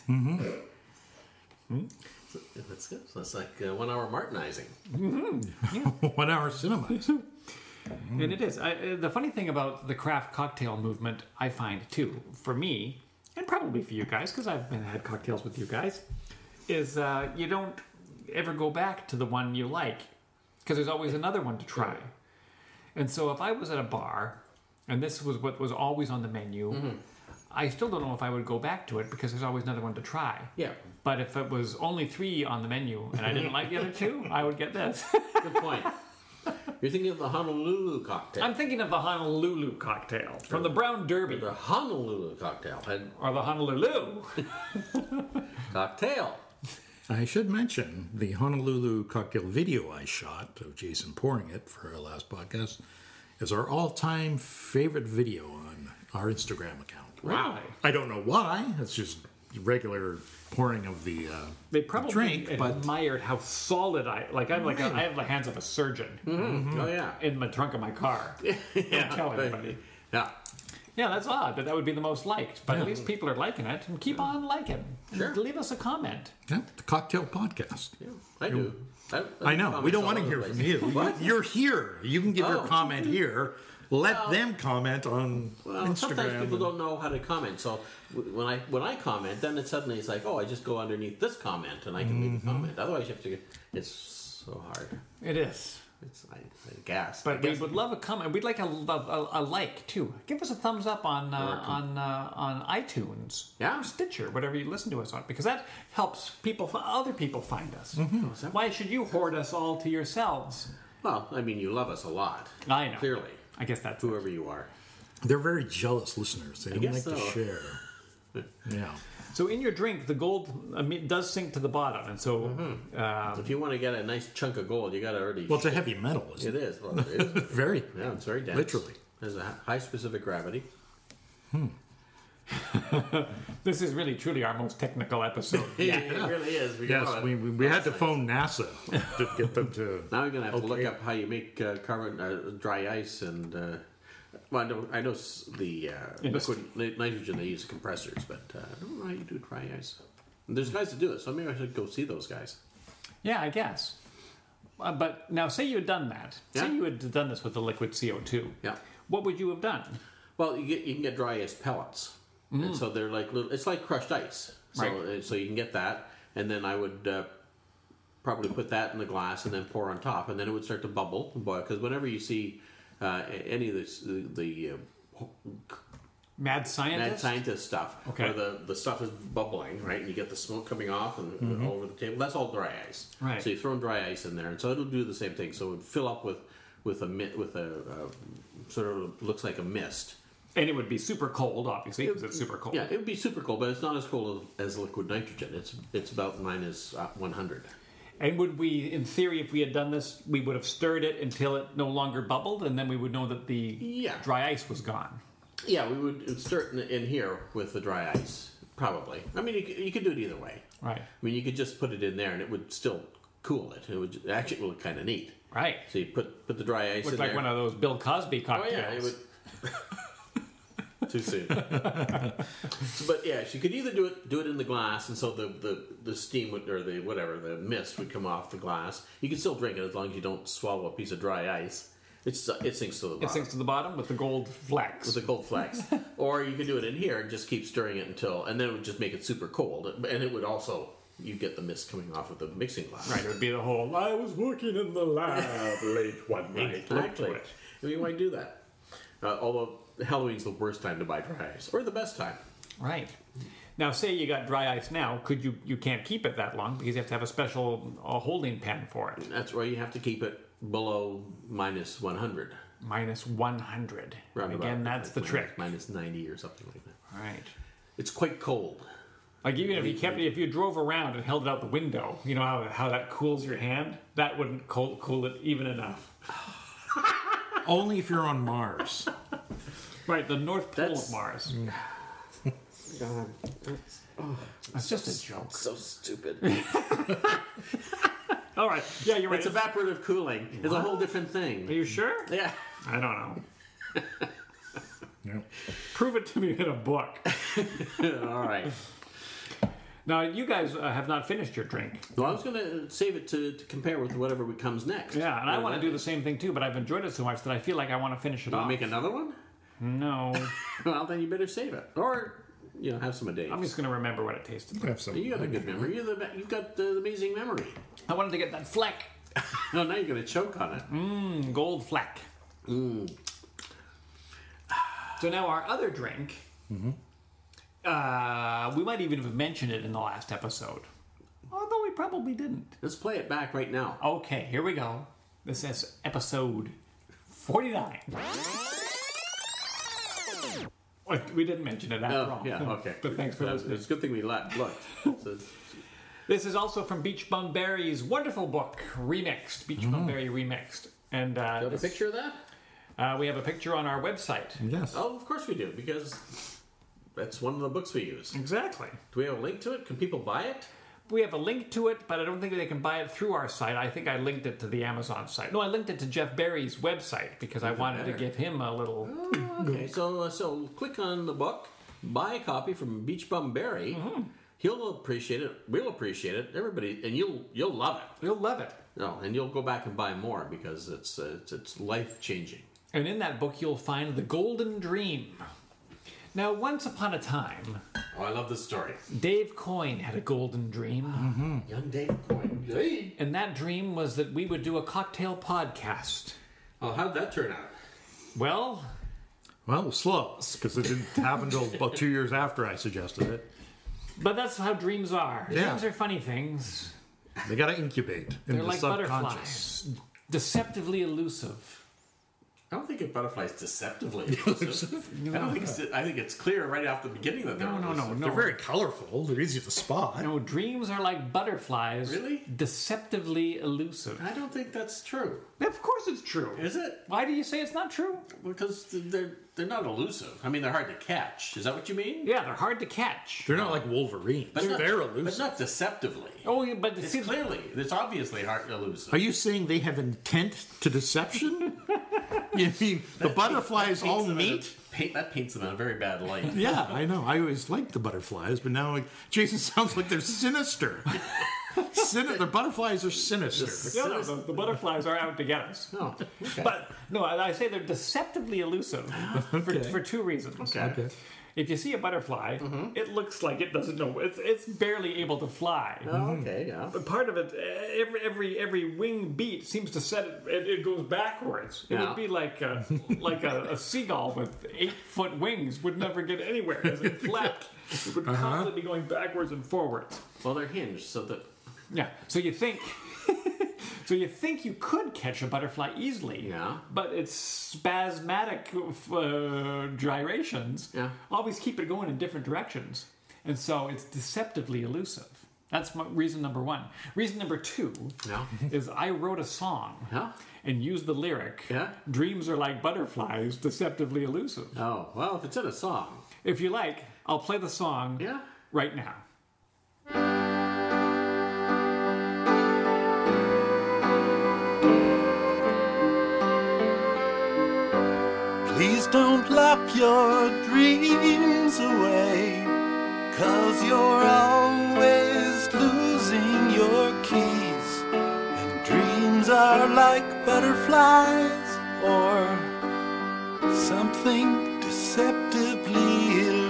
That's good. So that's like uh, one hour martinizing. One hour cinema. And it is. I, uh, the funny thing about the craft cocktail movement, I find too, for me, and probably for you guys, because I've been had cocktails with you guys, is uh, you don't ever go back to the one you like, because there's always another one to try. And so if I was at a bar, and this was what was always on the menu, I still don't know if I would go back to it because there's always another one to try. Yeah. But if it was only three on the menu and I didn't like the other two, I would get this. Good point. You're thinking of the Honolulu cocktail. I'm thinking of the Honolulu cocktail from the Brown Derby. the Honolulu cocktail. And Or the Honolulu. cocktail. I should mention the Honolulu cocktail video I shot of Jason pouring it for our last podcast is our all-time favorite video on our Instagram account. Wow. I don't know why. It's just regular pouring of the, uh, They probably drink, but admired how solid I like. I'm like a, I have the hands of a surgeon Oh yeah. in the trunk of my car. Don't tell anybody. Yeah. Yeah, that's odd, but that would be the most liked. But at least people are liking it, and keep on liking. Sure. Leave us a comment. yeah, the cocktail podcast. Yeah. I do. I, I know. We don't want to hear from you. What? You're here. You can give your Oh. comment here. Let them comment on Well, sometimes Instagram. people don't know how to comment. So w- when I when I comment, then it suddenly it's like, oh, I just go underneath this comment and I can leave a comment. Otherwise, you have to. It's so hard. It is. It's I, I guess. But I we guess. would love a comment. We'd like a, a, a like too. Give us a thumbs up on uh, Or a com- on uh, on iTunes, Yeah. or Stitcher, whatever you listen to us on, because that helps people, other people find us. Mm-hmm. Why should you hoard us all to yourselves? Well, I mean, you love us a lot. I know. Clearly, I guess that's it. whoever you are. They're very jealous listeners. They don't like guess to so. share. Yeah. So in your drink, the gold I mean, does sink to the bottom, and so Mm-hmm. um, If you want to get a nice chunk of gold, you got to already. Well, it's a heavy metal, isn't It it? is. Well, it is. Very. Yeah, it's very dense. Literally. There's a high specific gravity. this is really truly our most technical episode. Yeah, it really is. We Yes, got- we, we, we had to phone NASA to get them to. Now we're gonna have to look Okay. up how you make uh, carbon uh, dry ice and. Uh, well, I know, I know s- the uh, Industry. liquid ni- nitrogen they use compressors, but uh, I don't know how you do dry ice. And there's guys that do it, so maybe I should go see those guys. Yeah, I guess. Uh, but now, say you had done that. Say Yeah. you had done this with the liquid C O two. Yeah. What would you have done? Well, you get you can get dry ice pellets, and so they're like little. It's like crushed ice. So Right. uh, so you can get that, and then I would uh, probably put that in the glass and then pour on top, and then it would start to bubble. Because whenever you see uh, any of this, the, the uh, Mad scientist? mad scientist stuff, Okay. where the, the stuff is bubbling, right, and you get the smoke coming off and all over the table. That's all dry ice. Right. So you throw in dry ice in there, and so it'll do the same thing. So it would fill up with with a mi- with a uh, sort of looks like a mist. And it would be super cold, obviously, because it's super cold. Yeah, it would be super cold, but it's not as cold as, as liquid nitrogen. It's it's about minus uh, one hundred. And would we, in theory, if we had done this, we would have stirred it until it no longer bubbled, and then we would know that the Yeah. dry ice was gone. Yeah, we would start in, in here with the dry ice, probably. I mean, you, could- you could do it either way. Right. I mean, you could just put it in there, and it would still cool it. It would actually look kind of neat. Right. So you put put the dry ice Looked in like there. one of those Bill Cosby Oh cocktails. yeah, it would. Too soon. But yeah, she could either do it do it in the glass, and so the, the, the steam would, or the whatever the mist would come off the glass. You can still drink it as long as you don't swallow a piece of dry ice. It's it sinks to the It bottom sinks to the bottom with the gold flecks. with the cold flex. Or you could do it in here and just keep stirring it until, and then it would just make it super cold, and it would also you get the mist coming off with the mixing glass. Right, it would be the whole, I was working in the lab late one night. Look Exactly. to it. I mean, why do that? Uh, although Halloween's the worst time to buy dry ice, or the best time. Right. Now, say you got dry ice now, could you, you can't keep it that long because you have to have a special uh, holding pen for it. That's why you have to keep it below minus one hundred. Minus one hundred. And Roundabout, again, that's like the minus- trick. Minus ninety or something like that. Right. It's quite cold. Like even if you kept it, if you drove around and held it out the window, you know how, how that cools your hand? That wouldn't cool, cool it even enough. Only if you're on Mars. Right, the North Pole That's- of Mars. God, That's just a joke. so stupid. All right. Yeah, you're right. It's evaporative cooling. It's a whole different Are thing. you sure? Yeah. I don't know. Yeah. Prove it to me in a book. All right. Now, you guys uh, have not finished your drink. Well, I was going to save it to, to compare with whatever comes next. Yeah, and I want to do the same thing too, but I've enjoyed it so much that I feel like I want to finish it Want off. to make another one? No. Well, then you better save it, or you know, have some of Dave's. I'm just going to remember what it tasted like. Have some. You got a good memory. You're the, you've got the amazing memory. I wanted to get that fleck. No, now you're going to choke on it. Mm, gold fleck. Mm. So now our other drink, Mm-hmm. uh, we might even have mentioned it in the last episode. Although we probably didn't. Let's play it back right now. Okay, here we go. This is episode forty-nine. Wait, we didn't mention it after Oh, all. yeah, okay. But thanks for Uh, listening. It's a good thing we left. Looked. So, This is also from Beach Bum Berry's wonderful book, Remixed. Beach Bum Berry Remixed. And uh, got a picture of that? uh, we have a picture on our website. Yes. Oh, of course we do, because that's one of the books we use. Exactly. Do we have a link to it? Can people buy it? We have a link to it, but I don't think they can buy it through our site. I think I linked it to the Amazon site. No, I linked it to Jeff Berry's website because I wanted to better. give him a little... Oh, okay, so uh, so click on the book, buy a copy from Beach Bum Berry. Mm-hmm. He'll appreciate it. We'll appreciate it. Everybody, and you'll you'll love it. You'll love it. No, and you'll go back and buy more because it's uh, it's, it's life changing. And in that book, you'll find the Golden Dream. Now, once upon a time, Oh, I love this story. Dave Coyne had a golden dream. Young Dave Coyne. Hey. And that dream was that we would do a cocktail podcast. Oh, how'd that turn out? Well, Well, it was slow because it didn't happen until about two years after I suggested it. but that's how dreams are. Yeah. Dreams are funny things. They got to incubate in They're the like subconscious. butterflies, deceptively elusive. I don't think a butterfly is deceptively elusive. I don't think it's. I think it's clear right off the beginning that they're No, no, no, elusive. no. They're very colorful. They're easy to spot. No, dreams are like butterflies. Really? Deceptively elusive. I don't think that's true. Of course it's true. Is it? Why do you say it's not true? Because they're they're not elusive. I mean, they're hard to catch. Is that what you mean? Yeah, they're hard to catch. They're not like Wolverines. But not, they're but elusive. not deceptively. Oh, yeah, but It's see, clearly, it's obviously hard elusive. Are you saying they have intent to deception? You mean the butterflies all Paints them in a- meet? paint, that paints them in a very bad light. Yeah, I know. I always liked the butterflies, but now like, Jason sounds like they're sinister. Sin- the butterflies are sinister. no, no, the, the butterflies are out to get us. Oh, okay. But no, I I say they're deceptively elusive for, Okay. for two reasons. Okay. Okay. If you see a butterfly, it looks like it doesn't know. It's it's barely able to fly. Oh, okay, yeah. But part of it, eh, every every every wing beat seems to set it. It, it goes backwards. It Yeah. would be like a, like a, a seagull with eight foot wings would never get anywhere as it flapped. It would constantly be going backwards and forwards. Well, they're hinged so that. Yeah. So you think. So you think you could catch a butterfly easily, Yeah. but its spasmodic uh, gyrations Yeah. always keep it going in different directions. And so it's deceptively elusive. That's my, reason number one. Reason number two Yeah. is I wrote a song Yeah. and used the lyric, Yeah. dreams are like butterflies, deceptively elusive. Oh, well, if it's in a song. If you like, I'll play the song Yeah. right now. Please don't lock your dreams away, 'cause you're always losing your keys. And dreams are like butterflies or something deceptively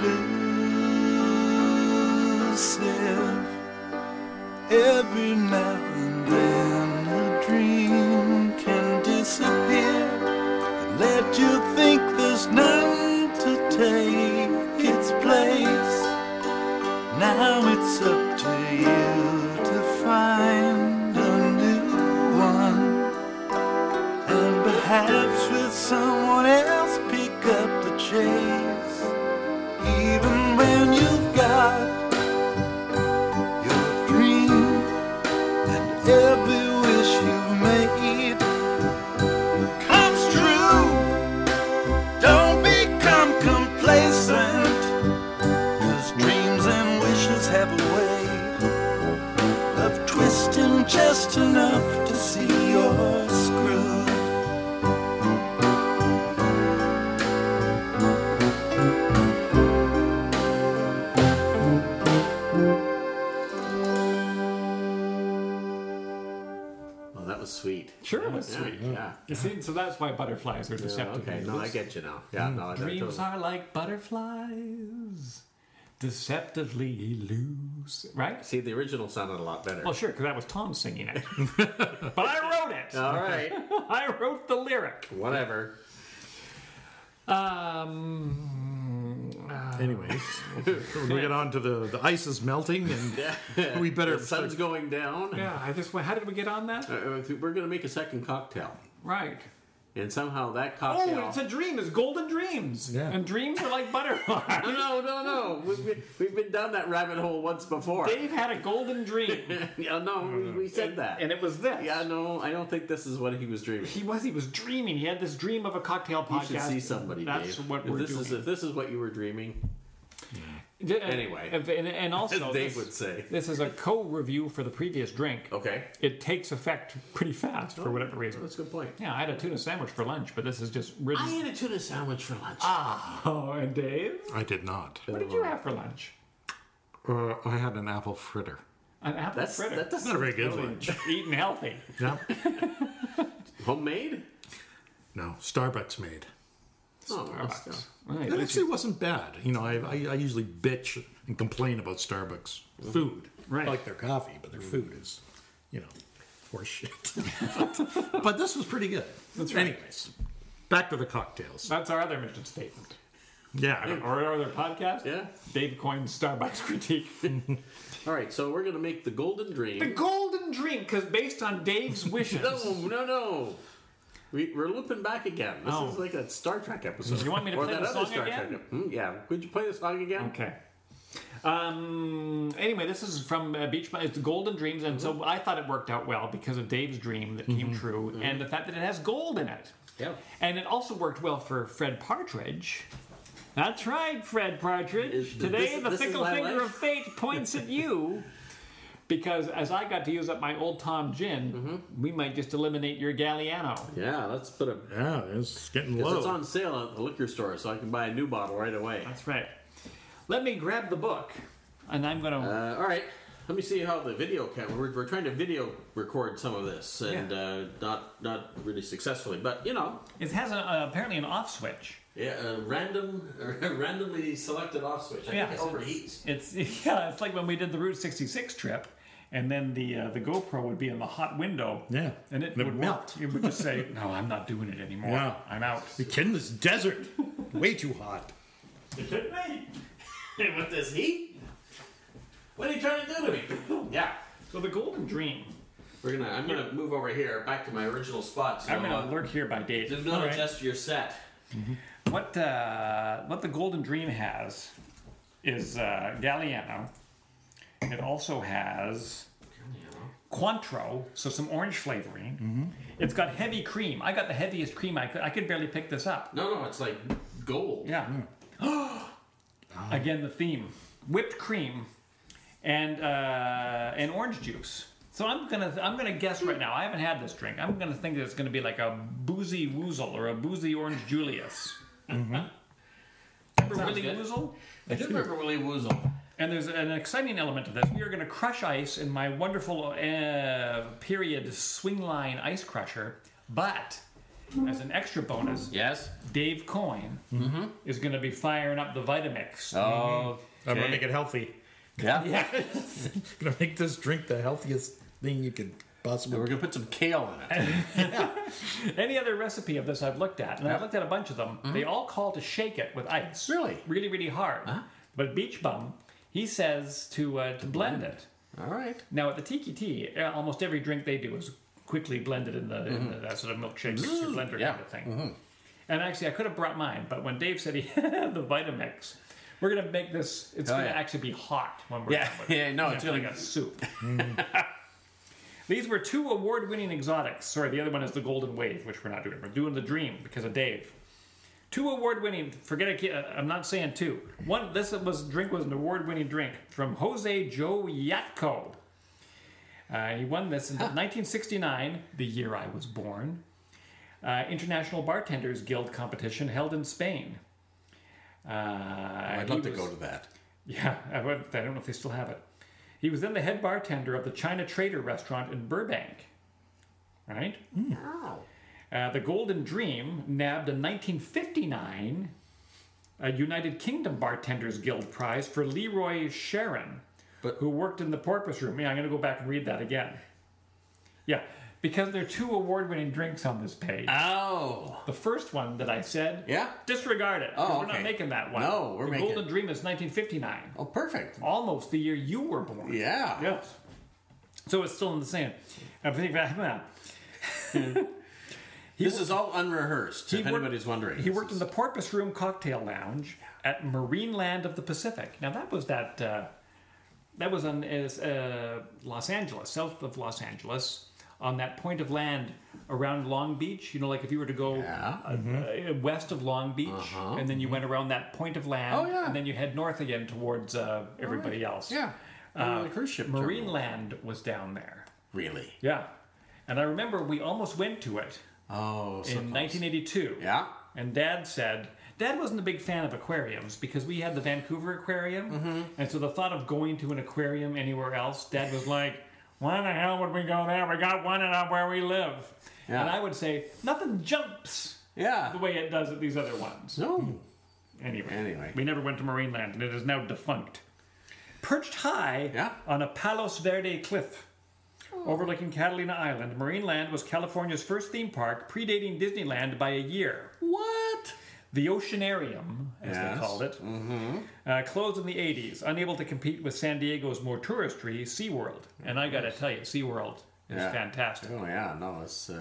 elusive. Every now and then a dream can disappear, let you think there's none to take its place. Now it's up to you to find a new one, and perhaps with someone else pick up the chase. Even when you've got your dream and every wish you've made comes true, don't become complacent, 'cause dreams and wishes have a way of twisting just enough to see you're screwed. Well, that was sweet. Sure, it was Yeah, sweet. Yeah. You see, so that's why butterflies are Yeah, deceptively okay, no, I elusive. get you now. Yeah, no, I Dreams totally. are like butterflies, deceptively elusive. Right? See, the original sounded a lot better. Well, sure, because that was Tom singing it. But I wrote it. All right, I wrote the lyric. whatever. Um. uh, Anyways, we get on to the the ice is melting, and we better The sun's going down. yeah, I just went. How did we get on that? Uh, we're going to make a second cocktail. Right. And somehow that Oh, cocktail. it's a dream. It's golden dreams. Yeah. And dreams are like butterflies. No, no, no. We've been, we've been down that rabbit hole once before. Dave had a golden dream. Yeah, no, we, we said that. And it was this. Yeah, no, I don't think this is what he was dreaming. He was. He was dreaming. He had this dream of a cocktail You podcast. should see somebody, That's Dave. what if we're this doing. Is, if this is what you were dreaming, Anyway. and, and, and also, as Dave this, would say. this is a co-review for the previous drink. Okay. It takes effect pretty fast for whatever reason. That's a good point. Yeah, I had a tuna sandwich for lunch, but this is just ridden. I had a tuna sandwich for lunch. Oh, and Dave, I did not. what did you have for lunch? Uh, I had an apple fritter. An apple That's fritter. that doesn't Not a very good Really lunch. eating healthy. No, homemade. no, Starbucks made. Oh, well, Starbucks. still. Well, at That least actually wasn't bad. You know, I, I, I usually bitch and complain about Starbucks food. Right. I like their coffee, but their food is, you know, horse shit. but, but this was pretty good. That's right. Anyways, back to the cocktails. That's our other mission statement. Yeah. Or our other podcast. Yeah. Dave Coyne's Starbucks critique. All right, so we're gonna make the golden dream. The golden drink, because based on Dave's wishes. No, no, no. We, we're looping back again. This Oh. is like a Star Trek episode. You want me to or play that the other song Star again? Trek. Hmm, yeah. Could you play the song again? Okay. Um, anyway, this is from uh, Beach. It's Golden Dreams, and so I thought it worked out well because of Dave's dream that came true, and the fact that it has gold in it. Yeah. And it also worked well for Fred Partridge. That's right, Fred Partridge. Is- Today, this- the this is fickle my finger life? of fate points at you. Because as I got to use up my old Tom Gin, we might just eliminate your Galliano. Yeah, let's put a... Yeah, it's getting Because low. it's on sale at the liquor store, so I can buy a new bottle right away. That's right. Let me grab the book, and I'm going to... Uh, all right. Let me see how the video can. We're, we're trying to video record some of this, and Yeah. uh, not not really successfully, but you know, It has a, uh, apparently an off switch. yeah, a random, randomly selected off switch. I Yeah, think it overheats. It's yeah, it's like when we did the Route sixty-six trip, and then the uh, the GoPro would be in the hot window. Yeah. and it And it would would melt. It would just say, "No, I'm not doing it anymore. Yeah. I'm out." The kid in this desert. Way too hot. It could be. With this heat, what are you trying to do to me? Yeah, So the Golden Dream. we're gonna. I'm gonna move over here back to my original spot. So I'm going uh, to lurk here by Dave. do not All right. adjust your set. What uh, what the Golden Dream has is uh, Galliano. It also has Cointreau, so some orange flavoring. It's got heavy cream. I got the heaviest cream I could. I could barely pick this up. No, no, it's like gold. Yeah. Again, the theme: whipped cream and uh, and orange juice. So I'm gonna I'm gonna guess right now. I haven't had this drink. I'm gonna think that it's gonna be like a boozy woozle or a boozy orange Julius. Remember Sounds Willy good. Woozle? I do remember Willy Woozle. And there's an exciting element to this. We are going to crush ice in my wonderful uh, period swing line ice crusher, but as an extra bonus, Yes. Dave Coyne is going to be firing up the Vitamix. Oh. I'm gonna make it healthy. Yeah. Yeah. Gonna make this drink the healthiest thing you could possibly. We're gonna put some kale in it. Any other recipe of this I've looked at, and I've looked at a bunch of them, they all call to shake it with ice. Really? Really, really hard. But Beach Bum, he says to uh, to blend it. All right. Now at the Tiki Tea, uh, almost every drink they do is quickly blended in the, in the that sort of milkshake mixer blender Yeah. kind of thing. And actually, I could have brought mine, but when Dave said he had the Vitamix, we're gonna make this. It's Oh, gonna yeah. actually be hot when we're Yeah, done with it. yeah, no, it's gonna really- like a soup. These were two award-winning exotics. Sorry, the other one is the Golden Wave, which we're not doing. We're doing the Dream because of Dave. Two award-winning. Forget it. uh, I'm not saying two. One. This was drink was an award-winning drink from Jose Joe Yatco. Uh, he won this in nineteen sixty-nine, the year I was born. Uh, International Bartenders Guild competition held in Spain. Uh, I'd he love to was- go to that. Yeah, I, would, I don't know if they still have it. He was then the head bartender of the China Trader restaurant in Burbank. Right? Wow. Uh, the Golden Dream nabbed a nineteen fifty-nine uh, United Kingdom Bartenders Guild prize for Leroy Sharon, But- who worked in the Porpoise Room. Yeah, I'm going to go back and read that again. Yeah, because there are two award-winning drinks on this page. Oh. The first one that I said, Yeah? disregard it. 'cause Oh, We're not okay. making that one. No, we're the making- Golden Dream is nineteen fifty-nine, Oh, perfect. almost the year you were born. Yeah. Yes. So it's still in the same. I think that. This is all unrehearsed, if worked- anybody's wondering. He This worked in is- the Porpoise Room Cocktail Lounge at Marineland of the Pacific. Now that was that. Uh, that was on is, uh, Los Angeles, south of Los Angeles, on that point of land around Long Beach. You know, like if you were to go Yeah. uh, uh, west of Long Beach, Uh-huh. and then you went around that point of land, Oh, yeah. and then you head north again towards uh, everybody else. Yeah. On the cruise ship terminal. Marineland was down there. Really? Yeah, and I remember we almost went to it Oh, so in close. nineteen eighty-two. Yeah. And Dad said, Dad wasn't a big fan of aquariums because we had the Vancouver Aquarium. Mm-hmm. And so the thought of going to an aquarium anywhere else, Dad was like, why the hell would we go there? We got one in up where we live. Yeah. And I would say, nothing jumps Yeah. the way it does at these other ones. No. Anyway, Anyway. we never went to Marineland, and it is now defunct. Perched high Yeah. on a Palos Verde cliff overlooking Catalina Island, Marineland was California's first theme park, predating Disneyland by a year. What? The Oceanarium, as Yes. they called it, uh, closed in the eighties, unable to compete with San Diego's more touristy SeaWorld. And I gotta tell you, SeaWorld is Yeah. fantastic. Oh, yeah. No, it's uh,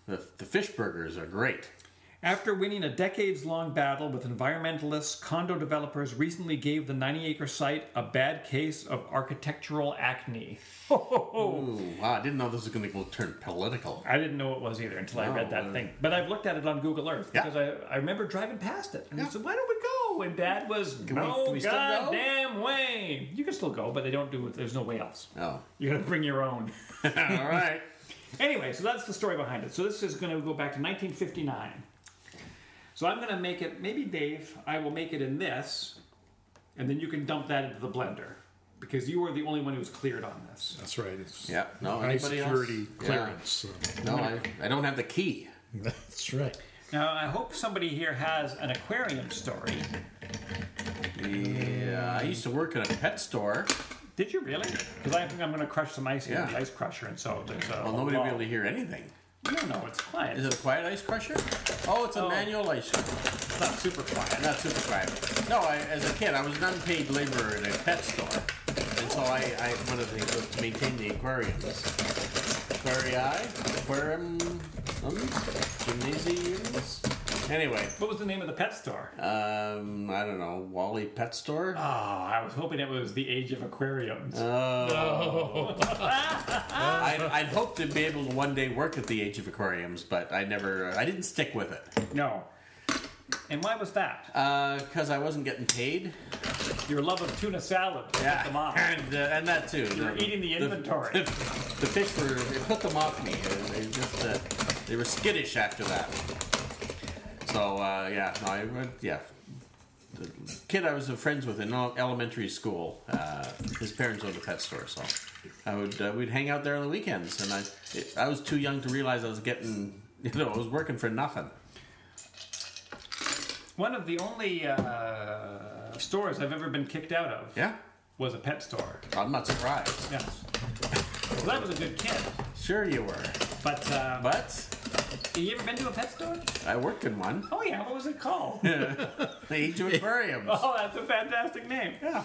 The, the fish burgers are great. After winning a decades-long battle with environmentalists, condo developers recently gave the ninety-acre site a bad case of architectural acne. Ho, ho, ho. Ooh, wow, I didn't know this was going to turn political. I didn't know it was either until I No, read that uh, thing. But I've looked at it on Google Earth Yeah. because I, I remember driving past it. And I Yeah. said, why don't we go? And Dad was, we- no can we still go?" goddamn way. You can still go, but they don't do it. There's no way else. Oh. You got to bring your own. All right. Anyway, so that's the story behind it. So this is going to go back to nineteen fifty-nine. So I'm going to make it, maybe Dave, I will make it in this, and then you can dump that into the blender. Because you were the only one who was cleared on this. That's right. It's Yeah, no, high anybody security else? clearance. so- No, I, I don't have the key. That's right. Now, I hope somebody here has an aquarium story. Yeah, I used to work at a pet store. Did you really? Because I think I'm going to crush some ice here in Yeah. the ice crusher, and so there's a. Well, nobody will be able to hear anything. No, no, it's quiet. Is it a quiet ice crusher? Oh, it's a Oh. manual ice crusher. It's not super quiet. Not super quiet. No, I, as a kid, I was an unpaid laborer in a pet store. And so I, I one of the things was to maintain the aquariums. Aquarii? Aquarium? Gymnasiums? Anyway, What was the name of the pet store? um, I don't know, Wally Pet Store? Oh, I was hoping it was the Age of Aquariums. Oh. I'd, I'd hoped to be able to one day work at the Age of Aquariums, but I never, I didn't stick with it. No. And why was that? Because I wasn't getting paid. Your love of tuna salad put Yeah, them off. and, uh, and that too. You were eating the inventory. The, the fish were, they put them off me. They they just, uh, they were skittish after that. So, uh, yeah, no, I went, yeah. The kid I was friends with in el- elementary school, uh, his parents owned a pet store, so I would, uh, we'd hang out there on the weekends, and I, it, I was too young to realize I was getting, you know, I was working for nothing. One of the only uh, stores I've ever been kicked out of Yeah, was a pet store. I'm not surprised. Yes. Well, that was a good kid. Sure you were, But, uh, but you ever been to a pet store? I worked in one. Oh, yeah. What was it called? The Age of Aquariums. Oh, that's a fantastic name. Yeah.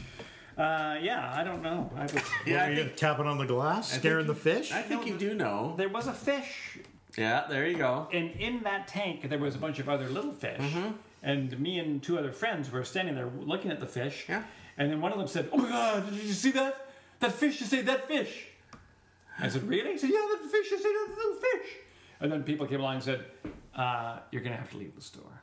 Uh, yeah, I don't know. I was, Yeah, I Are you think, tapping on the glass, scaring the fish? I think you do know. there was a fish, Yeah, there you go. and in that tank there was a bunch of other little fish. And me and two other friends were standing there looking at the fish. Yeah. And then one of them said, "Oh my God, did you see that? That fish! You say that fish?" I said, "Really?" He said, "Yeah, that fish! You say that little fish." And then people came along and said, uh, "You're gonna have to leave the store."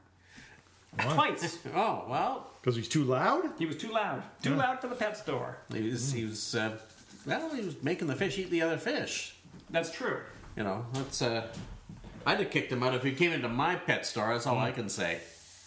Twice. Oh, well, Because he's too loud? He was too loud. Too loud for the pet store. he was, he was uh, well, he was making the fish eat the other fish. That's true. You know, that's, uh, I'd have kicked him out if he came into my pet store, that's all I can say.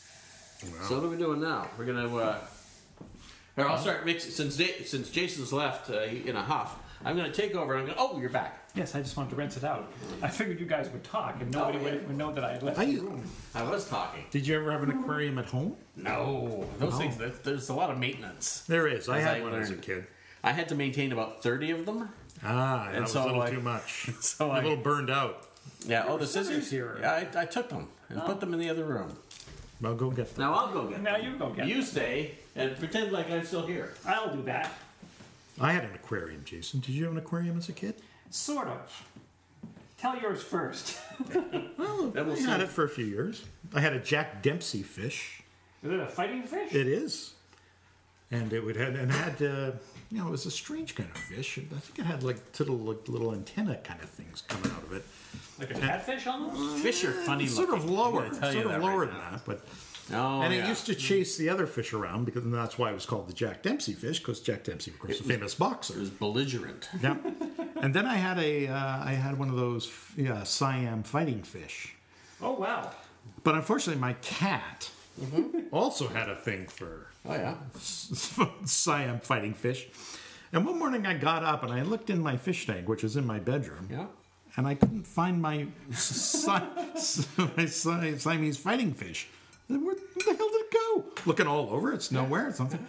So what are we doing now? We're gonna, uh, here, I'll start mixing, since, Da- since Jason's left uh, in a huff, I'm gonna take over, I'm gonna, oh, you're back. Yes, I just wanted to rinse it out. I figured you guys would talk, and nobody Oh, yeah. would, would know that I had left I- the room. I was talking. Did you ever have an aquarium at home? No, those things, there- there's a lot of maintenance. There is. I As had I one as a learned. kid. I had to maintain about thirty of them. Ah, that And was so a little I- too much. so a I- little burned out. Yeah, oh, the scissors scissors here. Yeah, I, I took them and put them in the other room. Well, go get them. Now I'll go get them. Now you go get You it. stay and pretend like I'm still here. I'll do that. I had an aquarium, Jason. Did you have an aquarium as a kid? Sort of. Tell yours first. Well, Then we'll I had see. it for a few years. I had a Jack Dempsey fish. Is it a fighting fish? It is. And it would have, and had, uh, you know, it was a strange kind of fish. I think it had like little, like little antenna kind of things coming out of it. Like a catfish almost? Fish are funny Sort of looking. lower, I'm gonna tell sort you of that lower right than now. that, but Oh, and yeah. it used to chase the other fish around because and that's why it was called the Jack Dempsey fish because Jack Dempsey, of course, is a famous boxer. It was belligerent. Yeah. And then I had a, uh, I had one of those yeah, Siam fighting fish. Oh, wow. But unfortunately, my cat also had a thing for Oh yeah. Siam fighting fish. And one morning I got up and I looked in my fish tank, which was in my bedroom, Yeah. and I couldn't find my, si- my si- Siamese fighting fish. And Where the hell did it go? Looking all over, it's nowhere. It's something.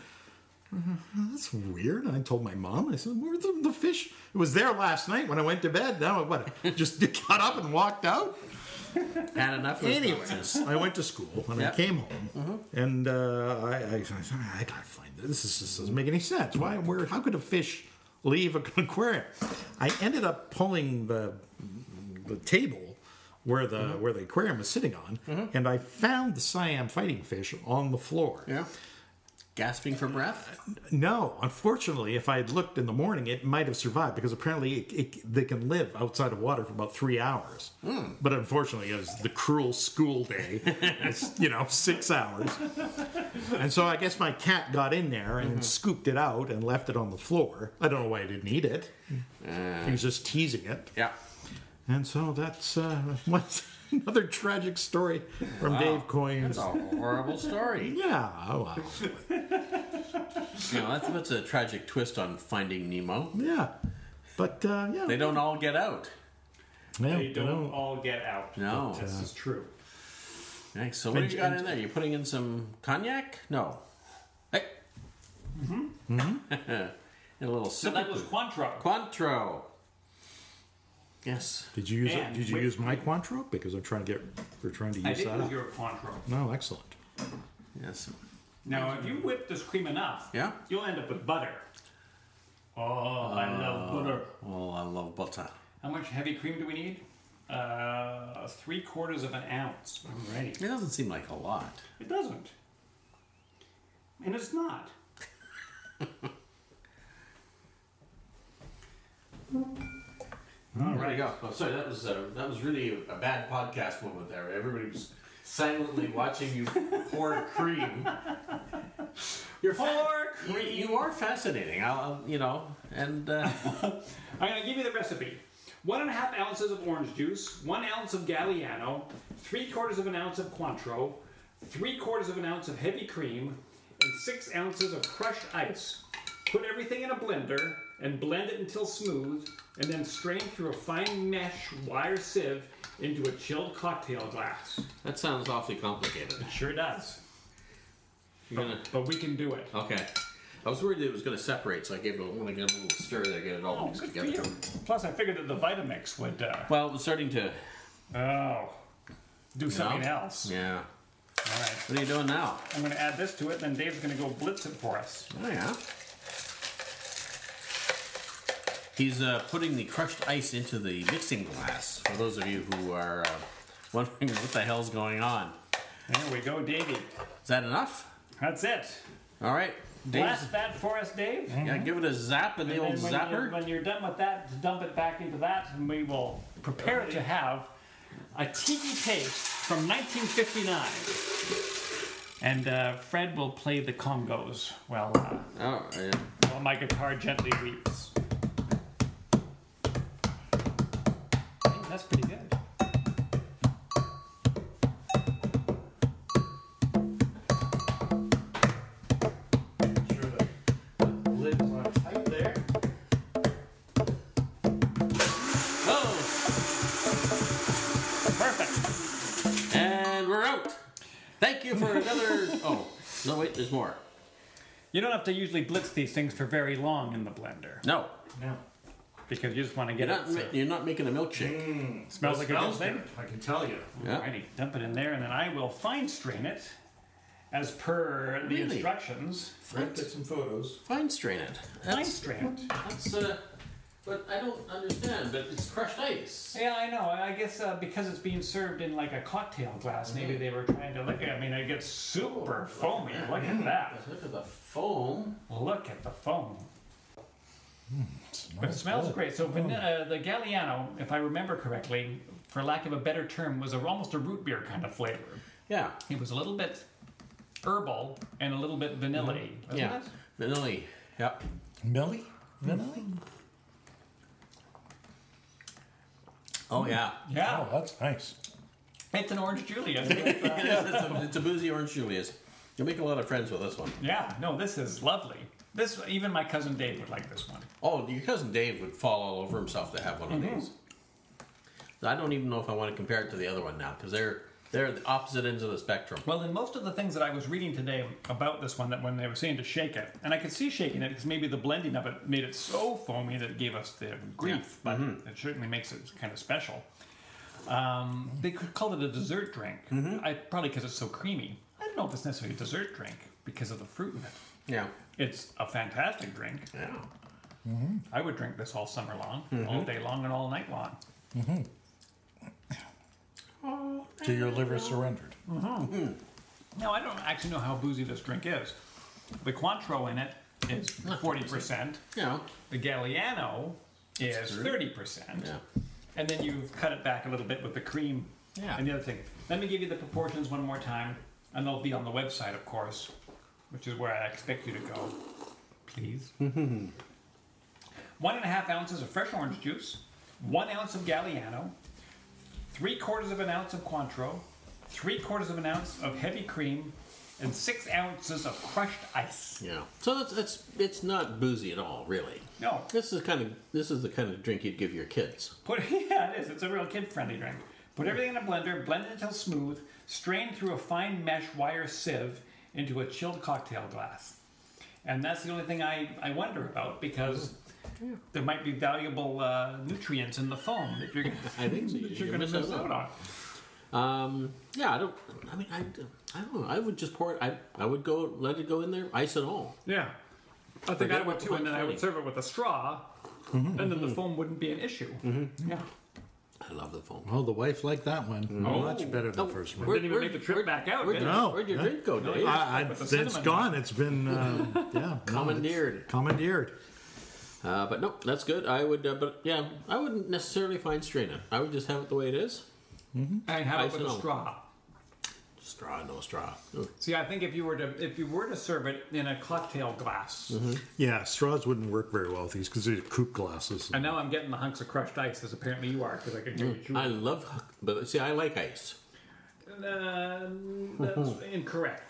That's weird. And I told my mom. I said, "Where's the, the fish? It was there last night when I went to bed. Now what? Just got up and walked out." Had enough of this Anyways, nonsense. I went to school and Yeah. I came home, and uh, I, I, I, thought, I gotta find this. This, is, this doesn't make any sense. Why? Where? How could a fish leave an aquarium? I ended up pulling the the table where the where the aquarium is sitting on, and I found the Siam fighting fish on the floor. Yeah. Gasping for breath? No, unfortunately, if I had looked in the morning, it might have survived because apparently it, it, they can live outside of water for about three hours. Mm. But unfortunately, it was the cruel school day. It's, you know, six hours. And so I guess my cat got in there and mm-hmm. scooped it out and left it on the floor. I don't know why I didn't eat it. Uh, he was just teasing it. Yeah. And so that's uh, what's another tragic story from wow. Dave Coyne's. That's a horrible story. Yeah, oh wow. You know, that's, that's a tragic twist on Finding Nemo. Yeah, but uh, yeah, they don't all get out. Well, they don't, don't all get out. No, but, uh, this is true. Thanks. So what have you got in there? You putting in some cognac? No. Hey. Mm-hmm. Mm-hmm. A little sip. So that was Cointreau. Cointreau. Yes. Did you use and it? Did you wait, use my Cointreau? Because I'm trying to get. We're trying to use I did that. use up. your Cointreau. No, excellent. Yes. Now, if you whip this cream enough, yeah, you'll end up with butter. Oh, uh, I love butter. Oh, I love butter. How much heavy cream do we need? Uh, three quarters of an ounce. I'm ready. It doesn't seem like a lot. It doesn't. And it's not. All right. There you go. Oh, sorry, that was uh, that was really a bad podcast moment there. Everybody was silently watching you pour cream. You're pour cream. You, you are fascinating. I'll, you know, and uh... I'm going to give you the recipe. One and a half ounces of orange juice, one ounce of Galliano, three quarters of an ounce of Cointreau, three quarters of an ounce of heavy cream, and six ounces of crushed ice. Put everything in a blender and blend it until smooth, and then strain through a fine mesh wire sieve into a chilled cocktail glass. That sounds awfully complicated. It sure does. You're but, gonna... but we can do it. Okay. I was worried that it was going to separate, so I gave it a, want to give it a little stir there, get it all Oh, mixed good together. for you. Plus, I figured that the Vitamix would, uh, Well, it was starting to... oh, do something know? else. Yeah. All right. What are you doing now? I'm going to add this to it, then Dave's going to go blitz it for us. Oh, yeah. He's uh, putting the crushed ice into the mixing glass, for those of you who are uh, wondering what the hell's going on. There we go, Davey. Is that enough? That's it. All right. Blast that for us, Dave. Yeah, give it a zap in the And old then when zapper. You're, when you're done with that, dump it back into that, and we will prepare to have a tiki taste from nineteen fifty-nine. And uh, Fred will play the congos while, uh, Oh, yeah. while my guitar gently weeps. Hey, that's pretty good. For another... Oh, no, wait, there's more. You don't have to usually blitz these things for very long in the blender. No. No. Because you just want to get You're it. not, So you're not making a milkshake. Mm, smells like a good thing. I can tell you. Yeah. Alrighty, dump it in there, and then I will fine strain it as per the Really? instructions. Fred, get some photos. Fine strain it. Fine That's, strain it. that's uh, but I don't understand, but it's crushed ice. Yeah, I know. I guess uh, because it's being served in like a cocktail glass, maybe they were trying to look at. I mean, it gets super foamy. Look at that. Look at the foam. Look at the foam. But it smells great. So van- uh, the Galliano, if I remember correctly, for lack of a better term, was a, almost a root beer kind of flavor. Yeah. It was a little bit herbal and a little bit vanilla-y, wasn't Yeah. it? Vanilla. Yep. Millie? Vanilla? Oh, yeah. Yeah. Oh, that's nice. It's an orange Julius. It is. It's, a, it's a boozy orange Julius. You'll make a lot of friends with this one. Yeah, no, this is lovely. This even my cousin Dave would like this one. Oh, your cousin Dave would fall all over himself to have one of Mm-hmm. these. I don't even know if I want to compare it to the other one now, because they're they're the opposite ends of the spectrum. Well, in most of the things that I was reading today about this one, that when they were saying to shake it, and I could see shaking it because maybe the blending of it made it so foamy that it gave us the grief, but it certainly makes it kind of special. Um, they could call it a dessert drink, I, probably because it's so creamy. I don't know if it's necessarily a dessert drink because of the fruit in it. Yeah. It's a fantastic drink. Yeah. I would drink this all summer long, all day long, and all night long. To your liver surrendered. Now, I don't actually know how boozy this drink is. The Cointreau in it is forty percent. Yeah. The Galliano is thirty percent. Yeah. And then you've cut it back a little bit with the cream Yeah. and the other thing. Let me give you the proportions one more time, and they'll be on the website, of course, which is where I expect you to go. Please. One and a half ounces of fresh orange juice, one ounce of Galliano, three quarters of an ounce of Cointreau, three quarters of an ounce of heavy cream, and six ounces of crushed ice. Yeah. So it's it's it's not boozy at all, really. No, This is kind of this is the kind of drink you'd give your kids. put yeah, it is. It's a real kid-friendly drink. Put everything in a blender, blend it until smooth, strain through a fine mesh wire sieve into a chilled cocktail glass. And that's the only thing I, I wonder about, because there might be valuable uh, nutrients in the foam that you're gonna, I think so. that You're you're going to missing miss out out. on. Um, yeah, I don't. I mean, I, I don't know. I would just pour it. I I would go let it go in there, ice and all. Yeah. I think Forget I would what too, and then I would quantity. serve it with a straw, and then the foam wouldn't be an issue. Yeah. I love the foam. Oh, the wife liked that one. Oh. Much better than Oh, the first one. where- Didn't even make the trip where- back out, Where'd, did your- it? No. where'd your Yeah. drink go, No, Dave? yeah. I, I, With the it's cinnamon. gone. It's been, uh, yeah. no, it's Commandeered. Commandeered. Uh, but no, that's good. I would, uh, but yeah, I wouldn't necessarily fine strain it. I would just have it the way it is. And how Ice about with and a all. straw? Straw, no straw. Ooh. See, I think if you were to if you were to serve it in a cocktail glass, Yeah, straws wouldn't work very well with these because they're coupe glasses. and now I'm getting the hunks of crushed ice, as apparently you are, because I can hear you chewing. I love, but see, I like ice. Uh, that's incorrect.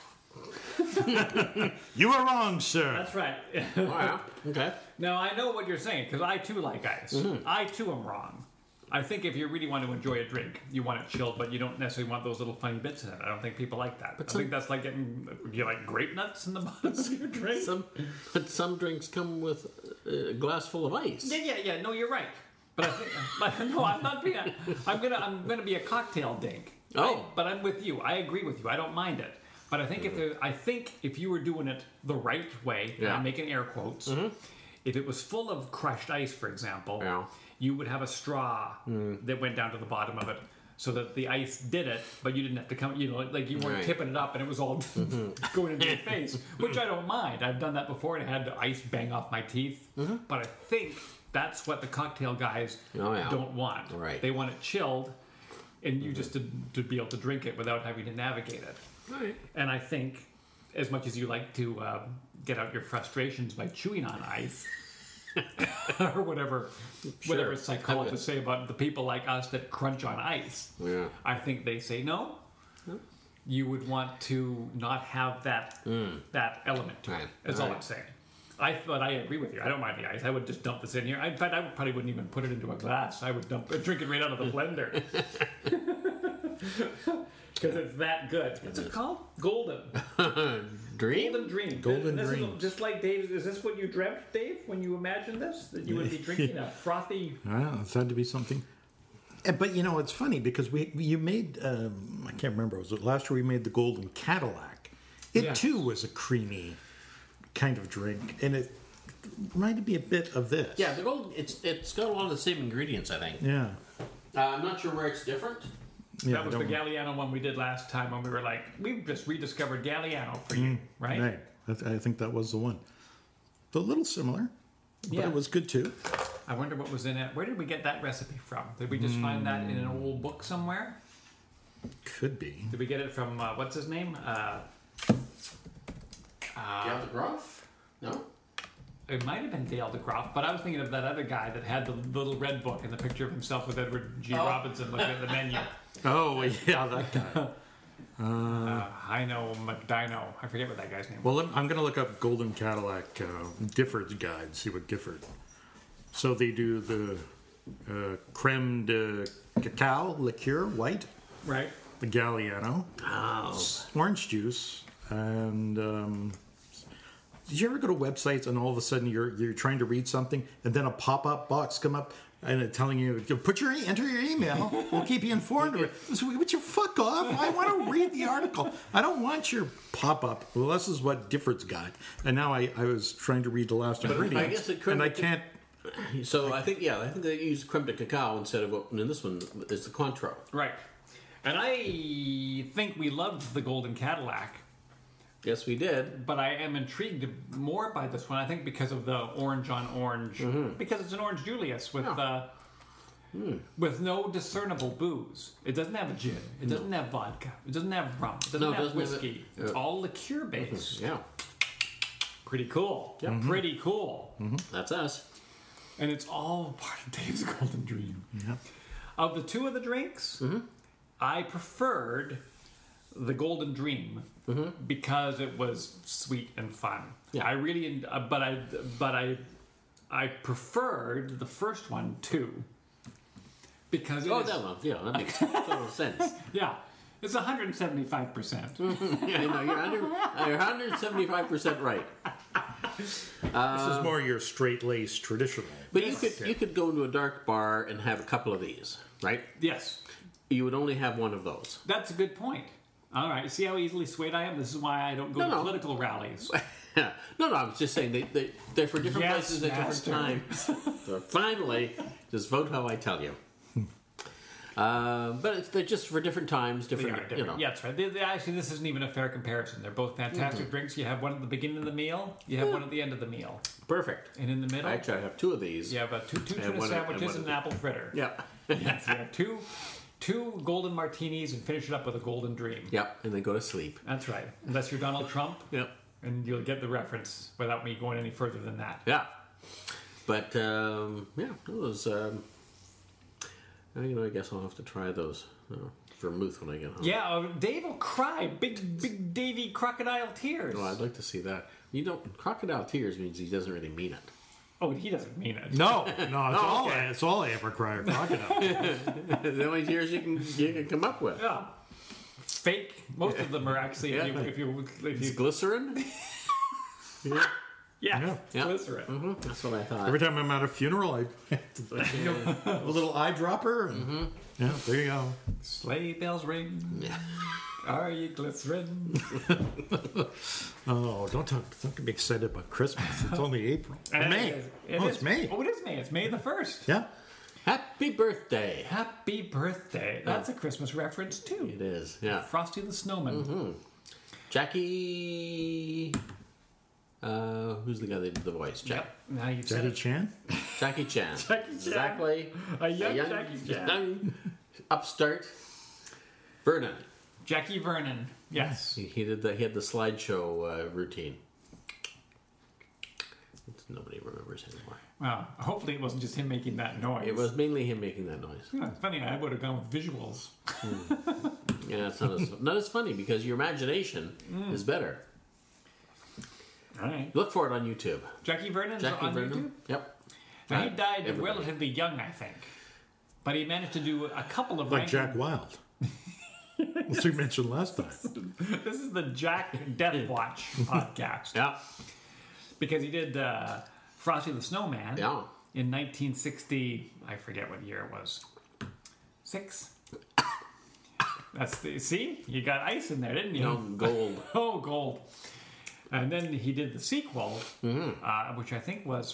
You are wrong, sir. That's right. Oh, yeah. Okay. Now I know what you're saying, because I too like ice. I too am wrong. I think if you really want to enjoy a drink, you want it chilled, but you don't necessarily want those little funny bits in it. I don't think people like that. I some- think that's like getting, do you like grape nuts in the bottom of your drink? Some, but some drinks come with a glass full of ice. Yeah, yeah, yeah. No, you're right. But I think, but no, I'm not being. A, I'm gonna, I'm gonna be a cocktail dink. Oh. I- but I'm with you. I agree with you. I don't mind it. But I think if there, I think if you were doing it the right way, Yeah. I'm making air quotes. If it was full of crushed ice, for example, Yeah. you would have a straw that went down to the bottom of it, so that the ice did it, but you didn't have to come. You know, like you weren't Right. tipping it up and it was all going into your face, which I don't mind. I've done that before and I had the ice bang off my teeth. But I think that's what the cocktail guys Oh, yeah. don't want. Right. They want it chilled, and you just to, to be able to drink it without having to navigate it. Right. And I think, as much as you like to um, get out your frustrations by chewing on ice, or whatever, whatever psychologists say about the people like us that crunch on ice, Yeah. I think they say no. You would want to not have that that element to it. Right. That's all Right. I'm saying. I but I agree with you. I don't mind the ice. I would just dump this in here. In fact, I would, probably wouldn't even put it into a glass. I would dump it, drink it right out of the blender. Because it's that good. What's it called? Golden. Dream? Golden Dream. Golden this Dreams. Is just like Dave. Is this what you dreamt, Dave, when you imagined this? That you would be drinking a frothy. Well, it's had to be something. Eh, But you know, it's funny because we you made um, I can't remember. Was it last year we made the Golden Cadillac? It Yeah. too was a creamy kind of drink, and it reminded me a bit of this. Yeah, the gold. It's it's got a lot of the same ingredients, I think. Yeah. Uh, I'm not sure where it's different. Yeah, That was I the don't- Galliano one we did last time when we were like, we've just rediscovered Galliano for you, right? Right. I, th- I think that was the one. A little similar, but Yeah. it was good too. I wonder what was in it. Where did we get that recipe from? Did we just find that in an old book somewhere? Could be. Did we get it from uh, what's his name? Uh, Dale DeGroff? No. it might have been Dale DeGroff, but I was thinking of that other guy that had the little red book and the picture of himself with Edward G. Oh. Robinson looking at the menu. Oh yeah, that guy. Uh, I know McDino. I forget what that guy's name was. Well, I'm going to look up Golden Cadillac uh, Gifford's guide. See what Gifford. So they do the uh, creme de cacao liqueur, white, Right? the Galliano, Oh. orange juice, and um, did you ever go to websites and all of a sudden you're you're trying to read something and then a pop up box come up and it telling you put your e- enter your email, we'll keep you informed. So, would you fuck off? I want to read the article. I don't want your pop up. Well, this is what Difford's got, and now I, I was trying to read the last ingredient, guess it could and I be- can't. So I think yeah, I think they use creme de cacao instead of what in this one is the Cointreau. Right. And I think we loved the Golden Cadillac, Yes, we did. but I am intrigued more by this one. I think because of the orange on orange, because it's an Orange Julius with Yeah. uh, with no discernible booze. It doesn't have a gin. It doesn't have vodka. It doesn't have rum. It doesn't No, it have doesn't have whiskey. it. It's Yeah. all liqueur based. Yeah, Pretty cool. Yeah, pretty cool. that's us. And it's all part of Dave's Golden Dream. Yep. Of the two of the drinks, I preferred the Golden Dream because it was sweet and fun. Yeah. I really, uh, but I, but I, I preferred the first one too. Because it Oh, is- that one. Yeah, that makes total sense. yeah, it's one hundred seventy-five percent. Yeah, I know, you're, under, you're one hundred seventy-five percent right. This is more your straight-laced traditional. But you could you could go into a dark bar and have a couple of these, right? Yes, You would only have one of those. that's a good point. All right, see how easily swayed I am? This is why I don't go No, to no. political rallies. no, no, I was just saying they, they, they're for different Yes, places at master. different times. So finally, just vote how I tell you. Uh, but it's, they're just for different times, They different, are you different. know. Yeah, that's right. They, they, actually, this isn't even a fair comparison. They're both fantastic drinks. You have one at the beginning of the meal. You have one at the end of the meal. Perfect. And in the middle, Actually, I have two of these. you have a two, two I have tuna one at- sandwiches and and one an apple fritter. Yeah. Yes, you have two, two golden martinis and finish it up with a golden dream. Yep, and then go to sleep. That's right. Unless you're Donald Trump, Yep. and you'll get the reference without me going any further than that. Yeah. But, um, yeah, those, um, you know, I guess I'll have to try those uh, vermouth when I get home. Yeah, uh, Dave will cry. Big, big Davy crocodile tears. Oh, I'd like to see that. You know, crocodile tears means he doesn't really mean it. Oh, he doesn't mean it. No, no, it's all okay. it's all I ever cry a crocodile. The only tears you can you can come up with. Yeah. Fake. Most of them are actually, Yeah. if you, if you, if It's you glycerin. yeah. yeah, Yeah. it's Yeah. glycerin. hmm That's what I thought. Every time I'm at a funeral, I a little eyedropper, and yeah, there you go. Sleigh bells ring. Yeah. Are you glycerin? Oh, don't talk! Don't get me excited about Christmas. It's only April. Or And May. it is- it oh, is- it's May. Oh, it is May. It's May the first. Yeah. Happy birthday. Happy birthday. That's a Christmas reference too. It is. Yeah. Frosty the Snowman. Jackie. Uh, who's the guy that did the voice? Jack. Yep. Now you said Jackie it. Chan. Jackie Chan. Jackie Chan. Exactly. A young Jackie Chan. young upstart. Vernon. Jackie Vernon. Yes. He, he did the he had the slideshow uh, routine. Nobody remembers anymore. Well, hopefully it wasn't just him making that noise. It was mainly him making that noise. Yeah, it's funny. I would have gone with visuals. Yeah, it's not as not as funny because your imagination is better. All right. Look for it on YouTube. Jackie Vernon's Jackie on Vernon. YouTube. Yep. Now, he Uh, died everybody. relatively young, I think. But he managed to do a couple of Like ranking- Jack Wild. As we mentioned last time. This is the Jack Death Watch podcast. Yeah. Because he did uh, Frosty the Snowman Yeah. in nineteen sixty. I forget what year it was. Six? That's the. See? You got ice in there, didn't you? No, gold. Oh, gold. And then he did the sequel, uh, which I think was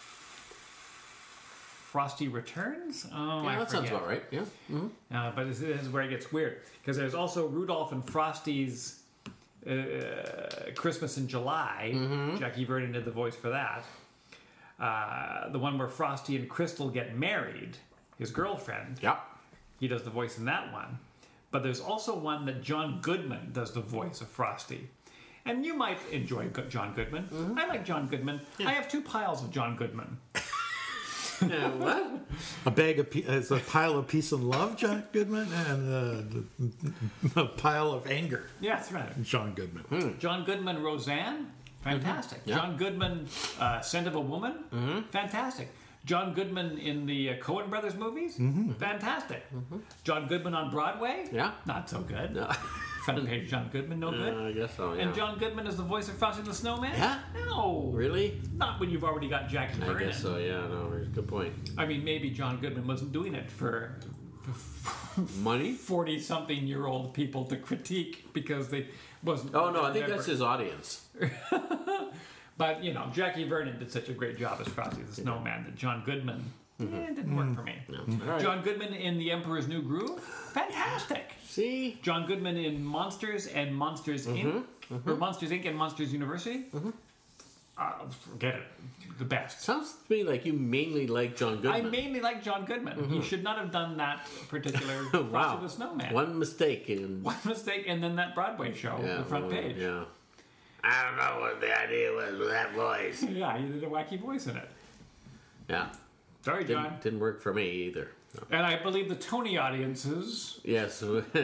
Frosty Returns. Oh, Yeah, I that sounds forget. about right. Yeah. Mm-hmm. Uh, but this, this is where it gets weird because there's also Rudolph and Frosty's uh, Christmas in July. Mm-hmm. Jackie Vernon did the voice for that. Uh, the one where Frosty and Crystal get married, his girlfriend. Yeah. He does the voice in that one. But there's also one that John Goodman does the voice of Frosty. And you might enjoy Go- John Goodman. Mm-hmm. I like John Goodman. I have two piles of John Goodman. Yeah, what? A bag of pe- it's a pile of peace and love, John Goodman, and uh, a pile of anger, Yeah, that's right. John Goodman. John Goodman, Roseanne, fantastic. Mm-hmm. Yeah. John Goodman, uh, Scent of a Woman, Mm-hmm. fantastic. John Goodman in the uh, Coen Brothers movies, fantastic. John Goodman on Broadway, Mm-hmm. Yeah. not so good. No. Front page John Goodman, no good. Uh, I guess so. Yeah. And John Goodman is the voice of Frosty the Snowman? Yeah? No. Really? Not when you've already got Jackie I Vernon. guess so. Yeah. No. there's a Good point. I mean, maybe John Goodman wasn't doing it for Money? forty-something-year-old people to critique because they wasn't. Oh no, I think never- that's his audience. But, you know, Jackie Vernon did such a great job as Frosty the Snowman that John Goodman, eh, it didn't work for me. No. All right. John Goodman in The Emperor's New Groove, fantastic. See? John Goodman in Monsters and Monsters Incorporated. Or Monsters Incorporated and Monsters University. Uh, forget it. The best. Sounds to me like you mainly like John Goodman. I mainly like John Goodman. He should not have done that particular Frosty Wow. the Snowman. One mistake in One mistake, and then that Broadway show, yeah, the front one- page. Yeah. I don't know what the idea was with that voice. Yeah, he did a wacky voice in it. Yeah. Sorry, John. Didn't, didn't work for me either. No. And I believe the Tony audiences, Yes.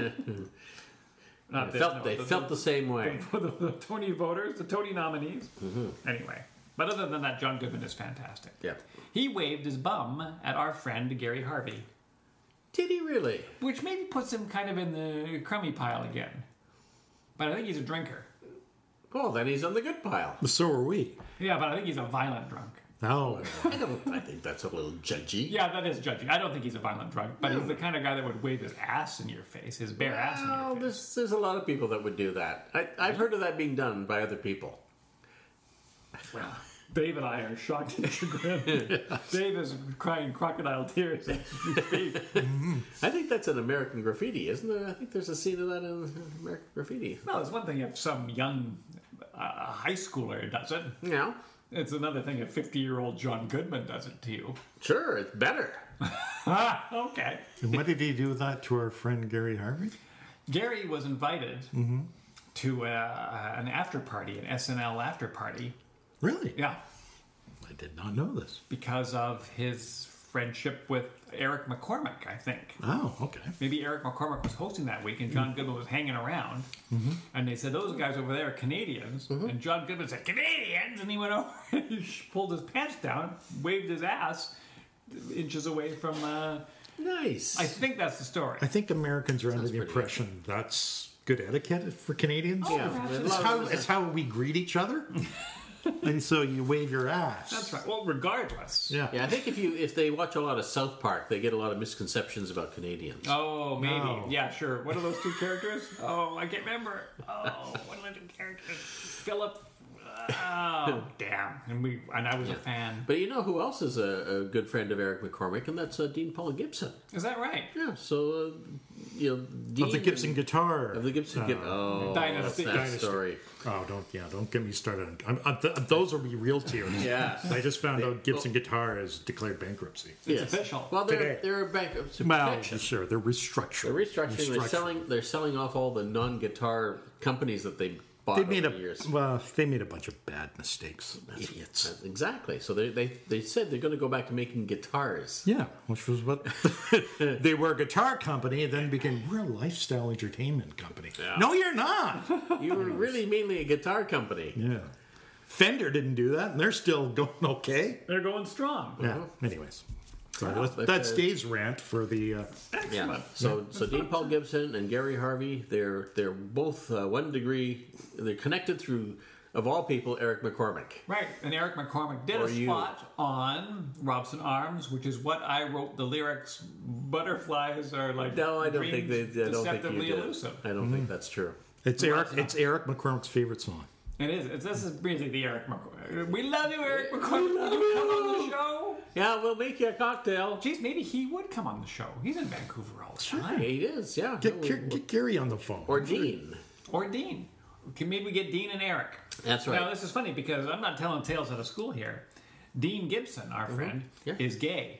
not They this, felt, no, they the, felt the same way. the, the, the Tony voters, the Tony nominees. Anyway, but other than that, John Goodman is fantastic. Yeah. He waved his bum at our friend Gary Harvey, Did he really? which maybe puts him kind of in the crummy pile again. But I think he's a drinker. Oh, then he's on the good pile. So are we. Yeah, but I think he's a violent drunk. Oh, I don't. I think that's a little judgy. Yeah, that is judgy. I don't think he's a violent drunk, but he's the kind of guy that would wave his ass in your face, his bare ass in Well, your face. there's, there's a lot of people that would do that. I, I've heard of that being done by other people. Well, Dave and I are shocked and chagrined. Dave is crying crocodile tears as we speak. I think that's an American Graffiti, isn't there? I think there's a scene of that in American Graffiti. Well, it's one thing if some young uh, high schooler does it. Yeah, It's another thing if fifty-year-old John Goodman does it to you. sure, it's better. Ah, okay. and what did he do that to our friend Gary Harvey? Gary was invited to uh, an after party, an S N L after party. Really? Yeah, I did not know this. because of his friendship with Eric McCormick, I think. Oh, okay. Maybe Eric McCormick was hosting that week and John Goodman was hanging around. And they said, those guys over there are Canadians. And John Goodman said, Canadians? And he went over and he pulled his pants down, waved his ass inches away from. Uh, Nice. I think that's the story. I think Americans are under the pretty impression that's good etiquette for Canadians. Oh, Yeah, perhaps a it It's lot is. of how, them- it's how we greet each other. And so you wave your ass. That's right. Well, regardless. Yeah. Yeah, I think if you if they watch a lot of South Park, they get a lot of misconceptions about Canadians. Oh, maybe. No. Yeah, sure. What are those two characters? Oh, I can't remember. Oh, what are the two characters? Philip. Oh, damn. And we and I was a fan. But you know who else is a, a good friend of Eric McCormick, and that's uh, Dean Paul Gibson. Is that right? Yeah, so uh, you know, Dean Of the Gibson guitar. of the Gibson. Uh, Gib- oh, Dynasty. that's that Dynasty. story. Oh, don't yeah, don't get me started. on- I'm, I'm, th- those will be real tears. Yeah. I just found out Gibson Guitar has declared bankruptcy. It's official. Well, they're Today. they're a bankruptcy Well, protection. sure, they're restructuring. They're restructuring. They're selling. They're selling off all the non-guitar companies that they bought They made over a the years. well. They made a bunch of bad mistakes. Idiots. That's- Exactly. So they, they they said they're going to go back to making guitars. Yeah, which was what they were a guitar company, and then became we're a lifestyle entertainment company. Yeah. No, you're not. You were really mainly a guitar company. Yeah, Fender didn't do that, and they're still going okay. They're going strong. Yeah. Anyways, sorry, Well, that's, but, that's uh, Dave's rant for the. Uh, Yeah. So so Dean Paul Gibson and Gary Harvey, they're they're both uh, one degree. They're connected through, of all people, Eric McCormick. Right, and Eric McCormick did Or a you. spot on Robson Arms, which is what I wrote the lyrics. Butterflies are like No, I don't think dreams they. I don't think deceptively you did. elusive. I don't think that's true. it's Well, Eric. it's not. It's Eric McCormick's favorite song. It is. It's, this is basically the Eric McCormick. We love you, Eric McCormick. Will you come on the show? Yeah, we'll make you a cocktail. Geez, maybe he would come on the show. He's in Vancouver all the time. He is. Yeah. Get, get, get Gary on the phone. Or Dean. Or Dean. Can maybe we get Dean and Eric? That's right. Now this is funny because I'm not telling tales out of school here. Dean Gibson, our friend, Yeah. is gay.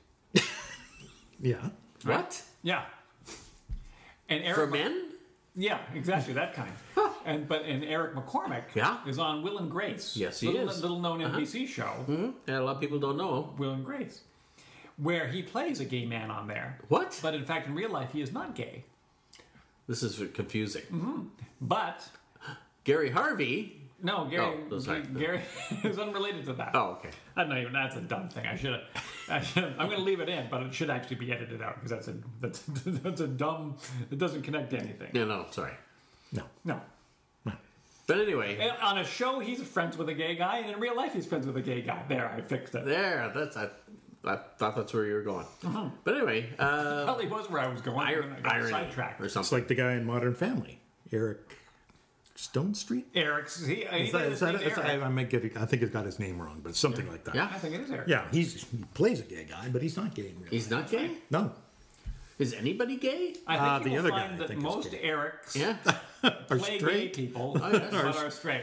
Yeah. What? Yeah. And Eric For Mc- men? Yeah, exactly that kind. and but and Eric McCormick Yeah. is on Will and Grace. Yes, he little, is. Little known N B C show, Hmm? Yeah, a lot of people don't know. Will and Grace, where he plays a gay man on there. What? But in fact, in real life, he is not gay. This is confusing. Mm-hmm. But Gary Harvey. no, Gary. Oh, that's right. Gary is unrelated to that. Oh, okay. I don't even. That's a dumb thing. I should have. I should I'm going to leave it in, but it should actually be edited out because that's a that's that's a dumb. It doesn't connect to anything. No, no, sorry. No. No. But anyway, And on a show, he's friends with a gay guy, and in real life, he's friends with a gay guy. There, I fixed it. there. That's I, I thought that's where you were going. But anyway, uh, Probably was where I was going. ir- and I got irony sidetracked. or It's something. like the guy in Modern Family, Eric Stone Street. Eric's. He, Is that, is that, is that- I, I, might get it, I think it's got his name wrong, but something like that. Yeah. I think it is Eric. Yeah, he's he plays a gay guy, but he's not gay in real He's life. not gay. No. Is anybody gay? I think Uh, you the will other guy, find I that think, is most gay. Erics Yeah. Are play gay straight? people, Oh, yes. but are straight.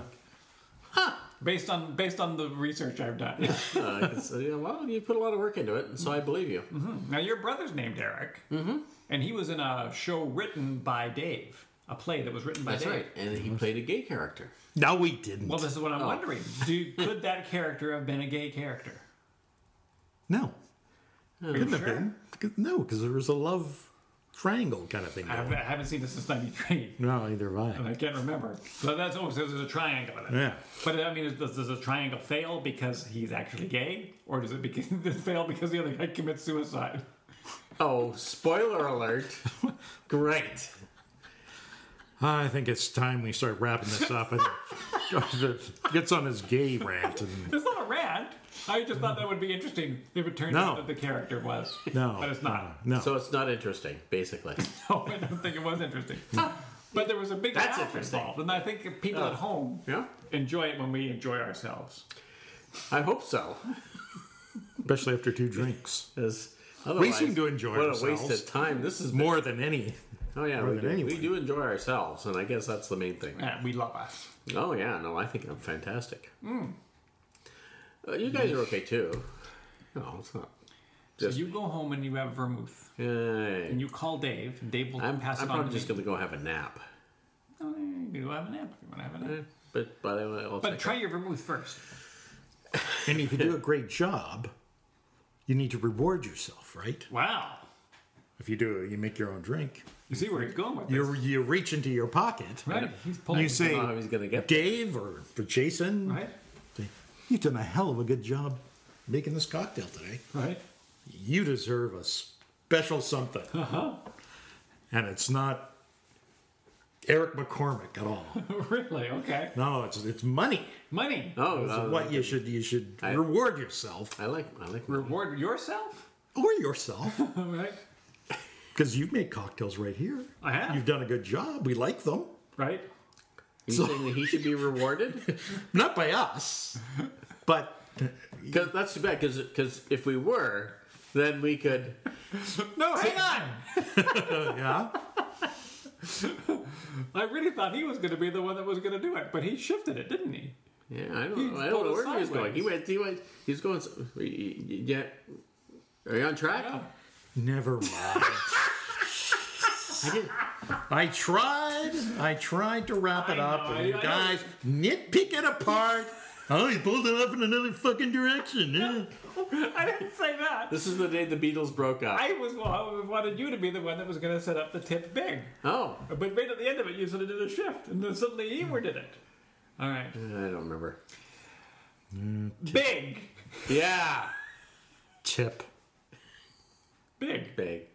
Based on based on the research I've done. Uh, it's, uh, yeah, well, you put a lot of work into it, and so I believe you. Now your brother's named Eric, mm-hmm. and he was in a show written by Dave, a play that was written by That's Dave. right. And he played a gay character. No, we didn't. Well, this is what I'm Oh. wondering. Do, could that character have been a gay character? no. Are you Couldn't have sure? been. Because- No, because there was a love triangle kind of thing. I going. haven't, I haven't seen this since ninety-three, No, either have and I. I can't remember. So that's oh, so there's a triangle in it. Yeah. But I mean, does, does a triangle fail because he's actually gay, or does it, beca- does it fail because the other guy commits suicide? Oh, spoiler alert. Great. I think it's time we start wrapping this up and gets on his gay rant. And It's not a rant. I just thought that would be interesting if it turned No. out that the character was. no, But it's not. No, So it's not interesting, basically. No, I don't think it was interesting. But there was a big That's laugh interesting. involved, and I think people at home Yeah, enjoy it when we enjoy ourselves. I hope so. especially after two drinks. 'Cause otherwise, seem to enjoy what ourselves. a waste of time. This is More than any. Oh yeah, more we than do. anyone. we do enjoy ourselves, and I guess that's the main thing. Yeah, we love us. Oh yeah, no, I think I'm fantastic. Uh, you guys are okay too. No, it's not. So Just, you go home and you have vermouth, Yay. and you call Dave, and Dave will I'm, pass I'm it on probably to just me. going to go have a nap. Oh, you go have a nap if you want to have a nap. Eh, But by the way, I'll But check try out. your vermouth first. And if you do a great job, you need to reward yourself, right? Wow. If you do, you make your own drink. You see where he's going with this. You you reach into your pocket. Right? He's And pulling. you say, I don't know how he's gonna get Dave or for Jason, Right? say, you've done a hell of a good job making this cocktail today. Right? You deserve a special something. Uh-huh. And it's not Eric McCormick at all. Really? Okay. No, it's it's money. Money. Oh, It's no, what you should you should I- reward yourself I like. I like. Reward yourself? or yourself Right? because you make cocktails right here. I have. You've done a good job. We like them. Right? You So- saying that he should be rewarded? Not by us, but Because that's too bad. Because if we were, then we could. No, hang on. yeah. I really thought he was going to be the one that was going to do it, but he shifted it, didn't he? Yeah, I don't He know. I pulled don't know it where he was going. sideways. He went. He went. He's going. s- Yeah. Are you on track? Yeah. Never mind. I did. I tried. I tried to wrap it I up, know, and you I- I guys nitpick it apart. Oh, he pulled it up in another fucking direction. Yeah. I didn't say that. This is the day the Beatles broke up. I was well, I wanted you to be the one that was going to set up the tip big. Oh, But right at the end of it, you sort of did a shift, and then suddenly Eeyore did it. All right. I don't remember. Big. Yeah, Tip. Big. big.